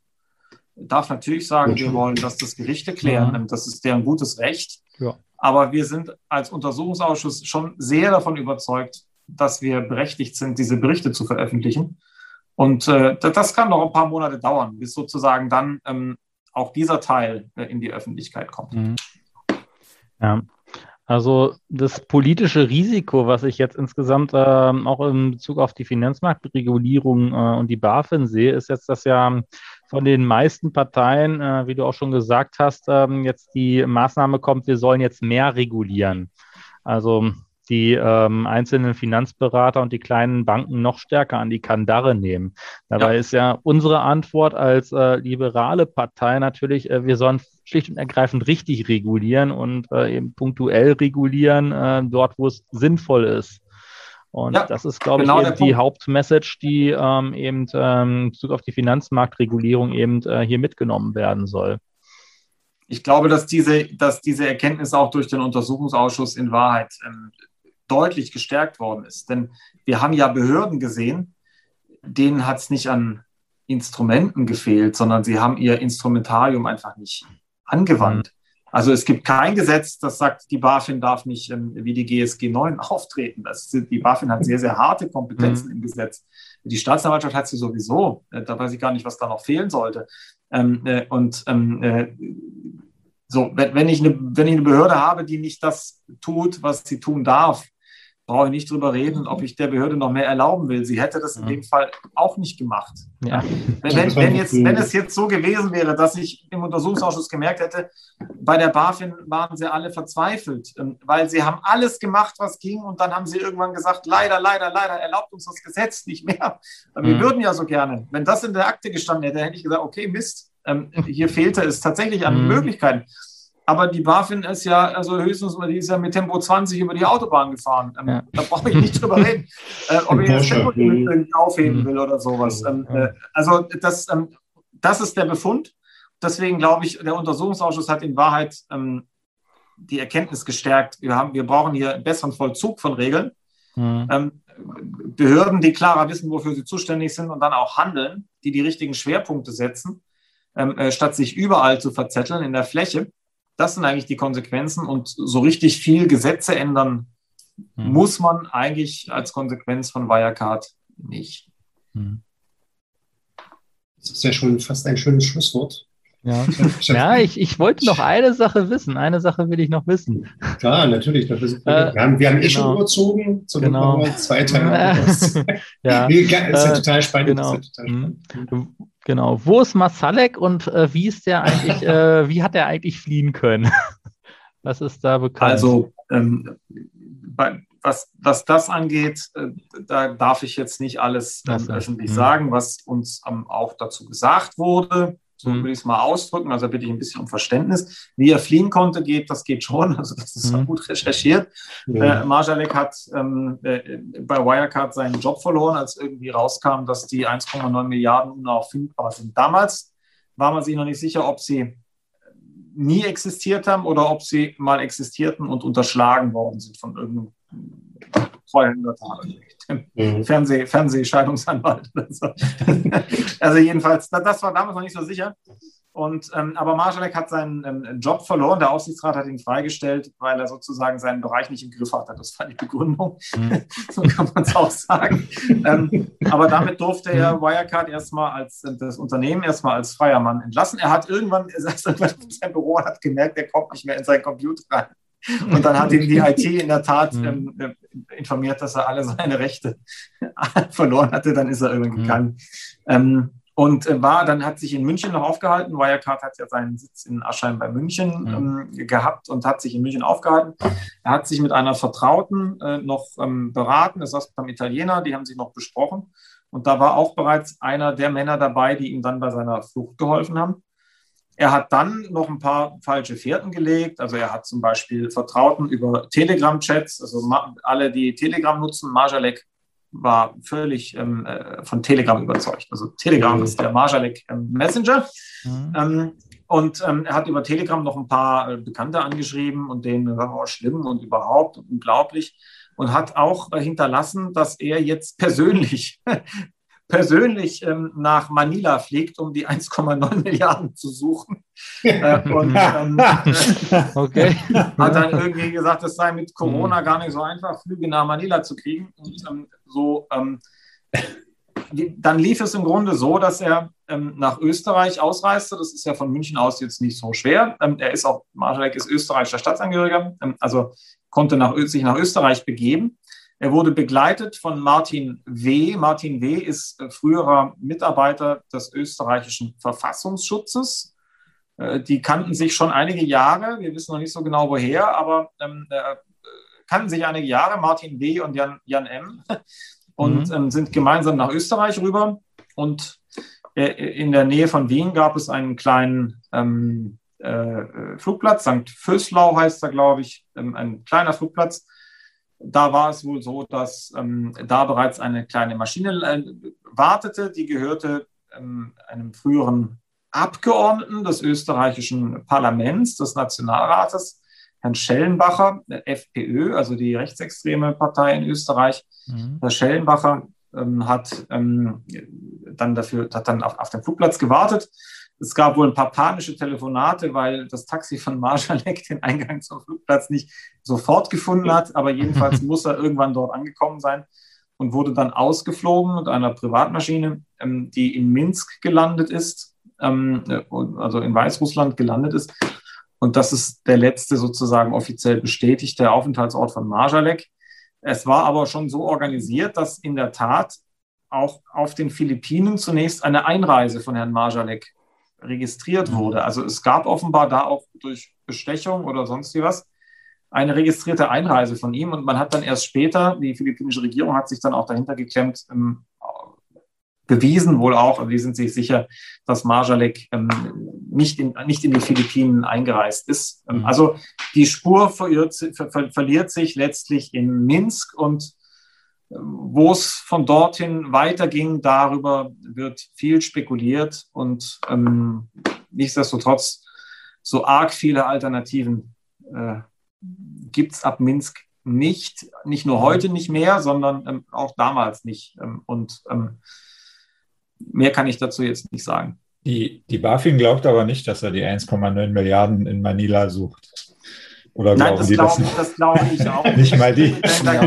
sagen, wir wollen, dass das Gerichte klären. Das ist deren gutes Recht. Ja. Aber wir sind als Untersuchungsausschuss schon sehr davon überzeugt, dass wir berechtigt sind, diese Berichte zu veröffentlichen. Und das kann noch ein paar Monate dauern, bis sozusagen dann auch dieser Teil in die Öffentlichkeit kommt. Ja. Also das politische Risiko, was ich jetzt insgesamt auch in Bezug auf die Finanzmarktregulierung und die BaFin sehe, ist jetzt, dass ja von den meisten Parteien, wie du auch schon gesagt hast, jetzt die Maßnahme kommt, wir sollen jetzt mehr regulieren. Also die einzelnen Finanzberater und die kleinen Banken noch stärker an die Kandare nehmen. Dabei ist ja unsere Antwort als liberale Partei natürlich, wir sollen schlicht und ergreifend richtig regulieren und eben punktuell regulieren, dort, wo es sinnvoll ist. Und das ist, glaube ich, eben die Hauptmessage, die eben in Bezug auf die Finanzmarktregulierung eben hier mitgenommen werden soll. Ich glaube, dass diese Erkenntnis auch durch den Untersuchungsausschuss in Wahrheit deutlich gestärkt worden ist. Denn wir haben ja Behörden gesehen, denen hat es nicht an Instrumenten gefehlt, sondern sie haben ihr Instrumentarium einfach nicht angewandt. Also es gibt kein Gesetz, das sagt, die BaFin darf nicht wie die GSG 9 auftreten. Die BaFin hat sehr, sehr harte Kompetenzen im Gesetz. Die Staatsanwaltschaft hat sie sowieso. Da weiß ich gar nicht, was da noch fehlen sollte. So, wenn ich eine Behörde habe, die nicht das tut, was sie tun darf, brauche ich nicht drüber reden, ob ich der Behörde noch mehr erlauben will. Sie hätte das in dem Fall auch nicht gemacht. Ja. Wenn es jetzt so gewesen wäre, dass ich im Untersuchungsausschuss gemerkt hätte, bei der BaFin waren sie alle verzweifelt, weil sie haben alles gemacht, was ging, und dann haben sie irgendwann gesagt, leider erlaubt uns das Gesetz nicht mehr. Wir würden ja so gerne. Wenn das in der Akte gestanden hätte, hätte ich gesagt, okay, Mist, hier fehlte es tatsächlich an Möglichkeiten. Aber die BaFin ist ja, also höchstens, die ist ja mit Tempo 20 über die Autobahn gefahren. Da brauche ich nicht drüber reden, ob ich das Tempo aufheben will oder sowas. Also das ist der Befund. Deswegen glaube ich, der Untersuchungsausschuss hat in Wahrheit die Erkenntnis gestärkt. Wir brauchen hier einen besseren Vollzug von Regeln. Behörden, die klarer wissen, wofür sie zuständig sind und dann auch handeln, die richtigen Schwerpunkte setzen, statt sich überall zu verzetteln in der Fläche. Das sind eigentlich die Konsequenzen, und so richtig viel Gesetze ändern muss man eigentlich als Konsequenz von Wirecard nicht. Das ist ja schon fast ein schönes Schlusswort. Ja, ich wollte noch eine Sache wissen. Eine Sache will ich noch wissen. Klar, natürlich. Wir haben schon überzogen, so machen wir 2 Teile. Das ist ja total spannend. Genau. Wo ist Marsalek und wie ist der eigentlich, wie hat er eigentlich fliehen können? Was ist da bekannt? Also, was das angeht, da darf ich jetzt nicht alles öffentlich sagen, was uns auch dazu gesagt wurde. So würde ich es mal ausdrücken. Also bitte ich ein bisschen um Verständnis. Wie er fliehen konnte, das geht schon. Also das ist gut recherchiert. Marszalek hat bei Wirecard seinen Job verloren, als irgendwie rauskam, dass die 1,9 Milliarden unauffindbar sind. Damals war man sich noch nicht sicher, ob sie nie existiert haben oder ob sie mal existierten und unterschlagen worden sind von irgendeinem Treuhänder, Fernsehscheidungsanwalt. Also jedenfalls, das war damals noch nicht so sicher. Aber Marszalek hat seinen Job verloren. Der Aufsichtsrat hat ihn freigestellt, weil er sozusagen seinen Bereich nicht im Griff hatte. Das war die Begründung. So kann man es auch sagen. Aber damit durfte er Wirecard das Unternehmen erstmal als freier Mann entlassen. Er saß irgendwann in seinem Büro und hat gemerkt, er kommt nicht mehr in seinen Computer rein. Und dann hat ihm die IT in der Tat informiert, dass er alle seine Rechte verloren hatte. Dann ist er irgendwann gegangen. Dann hat sich in München noch aufgehalten. Wirecard hat ja seinen Sitz in Aschheim bei München gehabt und hat sich in München aufgehalten. Er hat sich mit einer Vertrauten noch beraten. Das saß beim Italiener, die haben sich noch besprochen. Und da war auch bereits einer der Männer dabei, die ihm dann bei seiner Flucht geholfen haben. Er hat dann noch ein paar falsche Fährten gelegt. Also er hat zum Beispiel Vertrauten über Telegram-Chats, also alle, die Telegram nutzen. Marszalek war völlig von Telegram überzeugt. Also Telegram ist der Marszalek Messenger. Er hat über Telegram noch ein paar Bekannte angeschrieben und denen war schlimm und überhaupt und unglaublich. Und hat auch hinterlassen, dass er jetzt persönlich nach Manila fliegt, um die 1,9 Milliarden zu suchen. Hat dann irgendwie gesagt, es sei mit Corona gar nicht so einfach, Flüge nach Manila zu kriegen. Dann lief es im Grunde so, dass er nach Österreich ausreiste. Das ist ja von München aus jetzt nicht so schwer. Marszalek ist österreichischer Staatsangehöriger, also konnte sich nach Österreich begeben. Er wurde begleitet von Martin W. Martin W. ist früherer Mitarbeiter des österreichischen Verfassungsschutzes. Die kannten sich schon einige Jahre. Wir wissen noch nicht so genau, woher, aber kannten sich einige Jahre, Martin W. und Jan M. und sind gemeinsam nach Österreich rüber. Und in der Nähe von Wien gab es einen kleinen Flugplatz, St. Vöslau heißt er, glaube ich, ein kleiner Flugplatz. Da war es wohl so, dass da bereits eine kleine Maschine wartete, die gehörte einem früheren Abgeordneten des österreichischen Parlaments, des Nationalrates, Herrn Schellenbacher, der FPÖ, also die rechtsextreme Partei in Österreich. Herr Schellenbacher hat dann auf den Flugplatz gewartet. Es gab wohl ein paar panische Telefonate, weil das Taxi von Marszalek den Eingang zum Flugplatz nicht sofort gefunden hat. Aber jedenfalls muss er irgendwann dort angekommen sein und wurde dann ausgeflogen mit einer Privatmaschine, die in Minsk gelandet ist, also in Weißrussland gelandet ist. Und das ist der letzte sozusagen offiziell bestätigte Aufenthaltsort von Marszalek. Es war aber schon so organisiert, dass in der Tat auch auf den Philippinen zunächst eine Einreise von Herrn Marszalek registriert wurde. Also es gab offenbar da auch durch Bestechung oder sonst was eine registrierte Einreise von ihm und man hat dann erst später, die philippinische Regierung hat sich dann auch dahinter geklemmt, bewiesen wohl auch, aber die sind sich sicher, dass Marszalek nicht in die Philippinen eingereist ist. Also die Spur verliert sich letztlich in Minsk und wo es von dorthin weiterging, darüber wird viel spekuliert und nichtsdestotrotz so arg viele Alternativen gibt es ab Minsk nicht nur heute nicht mehr, sondern auch damals nicht. Mehr kann ich dazu jetzt nicht sagen. Die BaFin glaubt aber nicht, dass er die 1,9 Milliarden in Manila sucht. Oder nein, das glaube ich auch nicht. Nicht mal die.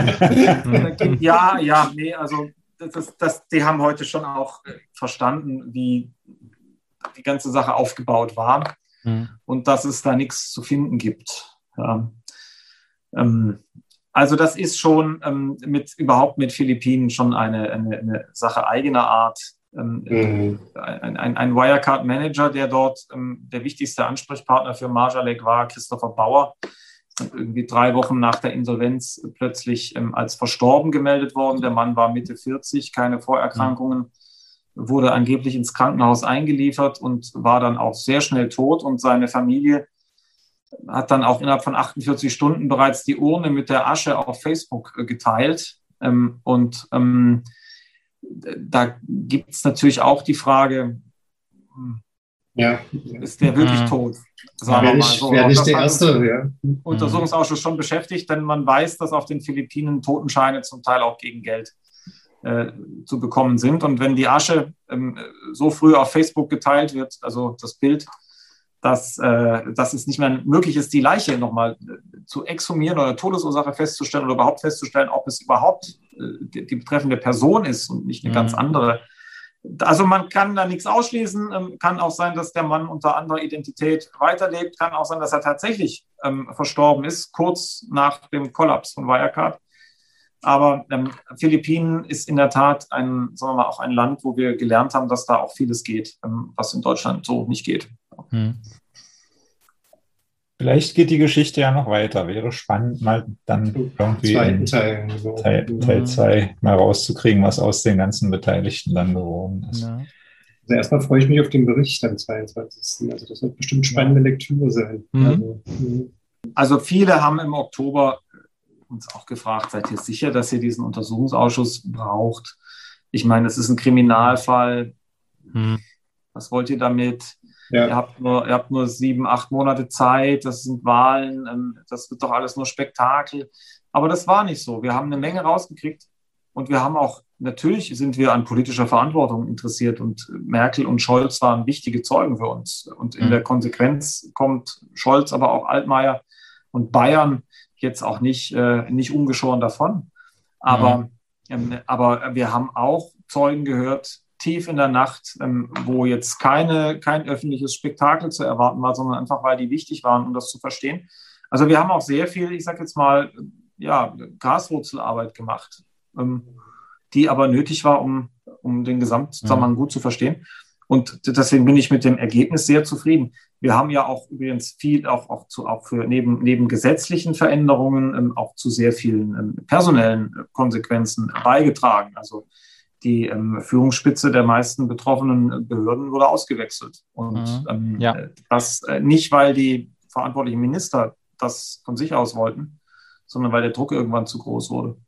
Also die haben heute schon auch verstanden, wie die ganze Sache aufgebaut war und dass es da nichts zu finden gibt. Ja. Also das ist schon mit Philippinen schon eine Sache eigener Art. Ein Wirecard-Manager, der dort der wichtigste Ansprechpartner für Marszalek war, Christopher Bauer, irgendwie 3 Wochen nach der Insolvenz plötzlich als verstorben gemeldet worden. Der Mann war Mitte 40, keine Vorerkrankungen. wurde angeblich ins Krankenhaus eingeliefert und war dann auch sehr schnell tot. Und seine Familie hat dann auch innerhalb von 48 Stunden bereits die Urne mit der Asche auf Facebook geteilt. Da gibt es natürlich auch die Frage, ist der wirklich tot? Sagen wir mal so. Wäre nicht der Erste. Untersuchungsausschuss schon beschäftigt, denn man weiß, dass auf den Philippinen Totenscheine zum Teil auch gegen Geld zu bekommen sind. Und wenn die Asche so früh auf Facebook geteilt wird, also das Bild, dass es nicht mehr möglich ist, die Leiche nochmal zu exhumieren oder Todesursache festzustellen oder überhaupt festzustellen, ob es überhaupt die betreffende Person ist und nicht eine ganz andere. Also man kann da nichts ausschließen. Kann auch sein, dass der Mann unter anderer Identität weiterlebt. Kann auch sein, dass er tatsächlich verstorben ist, kurz nach dem Kollaps von Wirecard. Aber Philippinen ist in der Tat sagen wir mal, auch ein Land, wo wir gelernt haben, dass da auch vieles geht, was in Deutschland so nicht geht. Vielleicht geht die Geschichte ja noch weiter. Wäre spannend, mal dann irgendwie Teil 2 mal rauszukriegen, was aus den ganzen Beteiligten dann geworden ist. Ja. Also erstmal freue ich mich auf den Bericht am 22. Also das wird bestimmt spannende Lektüre sein. Also viele haben im Oktober uns auch gefragt, seid ihr sicher, dass ihr diesen Untersuchungsausschuss braucht? Ich meine, es ist ein Kriminalfall. Was wollt ihr damit? Ja. Ihr habt nur 7-8 Monate Zeit, das sind Wahlen, das wird doch alles nur Spektakel. Aber das war nicht so. Wir haben eine Menge rausgekriegt und wir haben auch, natürlich sind wir an politischer Verantwortung interessiert und Merkel und Scholz waren wichtige Zeugen für uns. Und in der Konsequenz kommt Scholz, aber auch Altmaier und Bayern jetzt auch nicht ungeschoren davon. Aber wir haben auch Zeugen gehört, tief in der Nacht, wo jetzt kein öffentliches Spektakel zu erwarten war, sondern einfach, weil die wichtig waren, um das zu verstehen. Also wir haben auch sehr viel, ich sage jetzt mal, Graswurzelarbeit gemacht, die aber nötig war, um den Gesamtzusammenhang gut zu verstehen. Und deswegen bin ich mit dem Ergebnis sehr zufrieden. Wir haben ja auch übrigens viel auch für neben gesetzlichen Veränderungen auch zu sehr vielen personellen Konsequenzen beigetragen. Also die Führungsspitze der meisten betroffenen Behörden wurde ausgewechselt. Und das nicht, weil die verantwortlichen Minister das von sich aus wollten, sondern weil der Druck irgendwann zu groß wurde.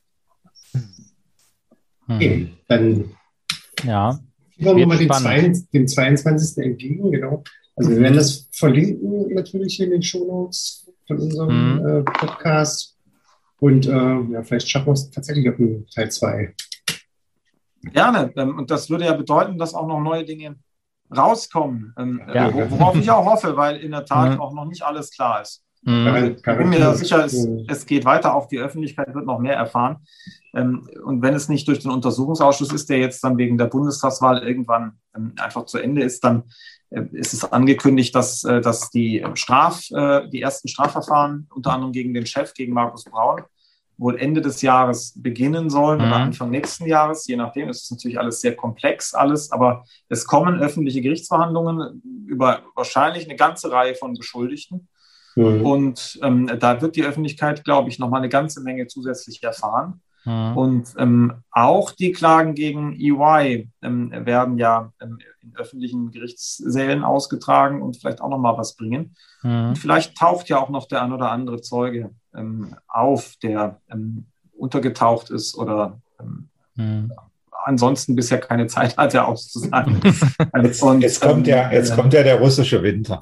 Okay, dann schauen wir mal dem 22. entgegen. Genau. Also wir werden das verlinken natürlich hier in den Shownotes von unserem Podcast. Und vielleicht schaffen wir es tatsächlich auf den Teil 2. Gerne. Und das würde ja bedeuten, dass auch noch neue Dinge rauskommen. Worauf ich auch hoffe, weil in der Tat auch noch nicht alles klar ist. Ich bin mir da sicher, es geht weiter, auch die Öffentlichkeit wird noch mehr erfahren. Und wenn es nicht durch den Untersuchungsausschuss ist, der jetzt dann wegen der Bundestagswahl irgendwann einfach zu Ende ist, dann ist es angekündigt, dass die ersten Strafverfahren, unter anderem gegen den Chef, gegen Markus Braun, wohl Ende des Jahres beginnen sollen oder Anfang nächsten Jahres, je nachdem. Es ist natürlich alles sehr komplex, aber es kommen öffentliche Gerichtsverhandlungen über wahrscheinlich eine ganze Reihe von Beschuldigten. Und da wird die Öffentlichkeit, glaube ich, nochmal eine ganze Menge zusätzlich erfahren. Und auch die Klagen gegen EY werden ja in öffentlichen Gerichtssälen ausgetragen und vielleicht auch nochmal was bringen. Und vielleicht taucht ja auch noch der ein oder andere Zeuge auf, der untergetaucht ist oder ansonsten bisher keine Zeit hatte, auszusagen. Und, jetzt kommt ja der russische Winter.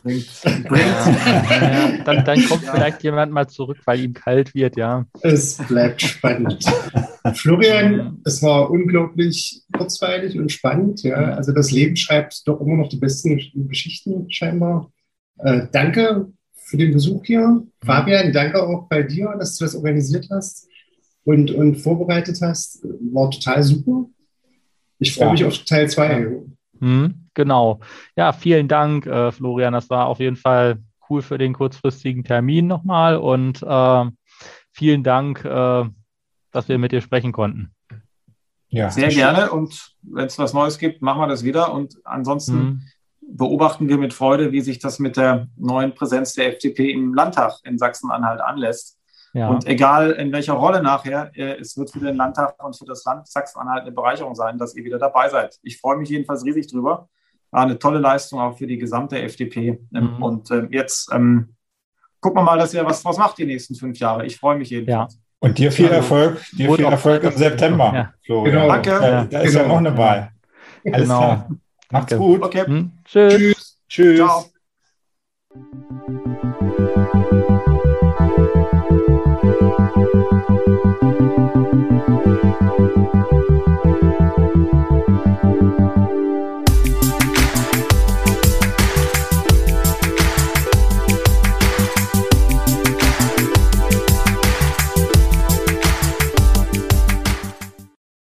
Dann kommt vielleicht jemand mal zurück, weil ihm kalt wird, ja. Es bleibt spannend. Florian, es war unglaublich kurzweilig und spannend. Ja. Also das Leben schreibt doch immer noch die besten Geschichten scheinbar. Danke für den Besuch hier. Fabian, danke auch bei dir, dass du das organisiert hast und vorbereitet hast. War total super. Ich freue mich auf Teil 2. Genau. Ja, vielen Dank, Florian. Das war auf jeden Fall cool für den kurzfristigen Termin nochmal. Und vielen Dank, dass wir mit dir sprechen konnten. Ja, sehr gerne. Und wenn es was Neues gibt, machen wir das wieder. Und ansonsten beobachten wir mit Freude, wie sich das mit der neuen Präsenz der FDP im Landtag in Sachsen-Anhalt anlässt. Ja. Und egal in welcher Rolle nachher, es wird für den Landtag und für das Land Sachsen-Anhalt eine Bereicherung sein, dass ihr wieder dabei seid. Ich freue mich jedenfalls riesig drüber. War eine tolle Leistung auch für die gesamte FDP. Und jetzt gucken wir mal, dass ihr was draus macht die nächsten 5 Jahre. Ich freue mich jedenfalls. Ja. Und dir viel Erfolg, im September, Ja. Florian. Genau. Danke. Da ist ja noch eine Wahl. Alles Genau. klar. Macht's Danke. gut. Okay. Tschüss. Tschüss. Tschüss. Ciao.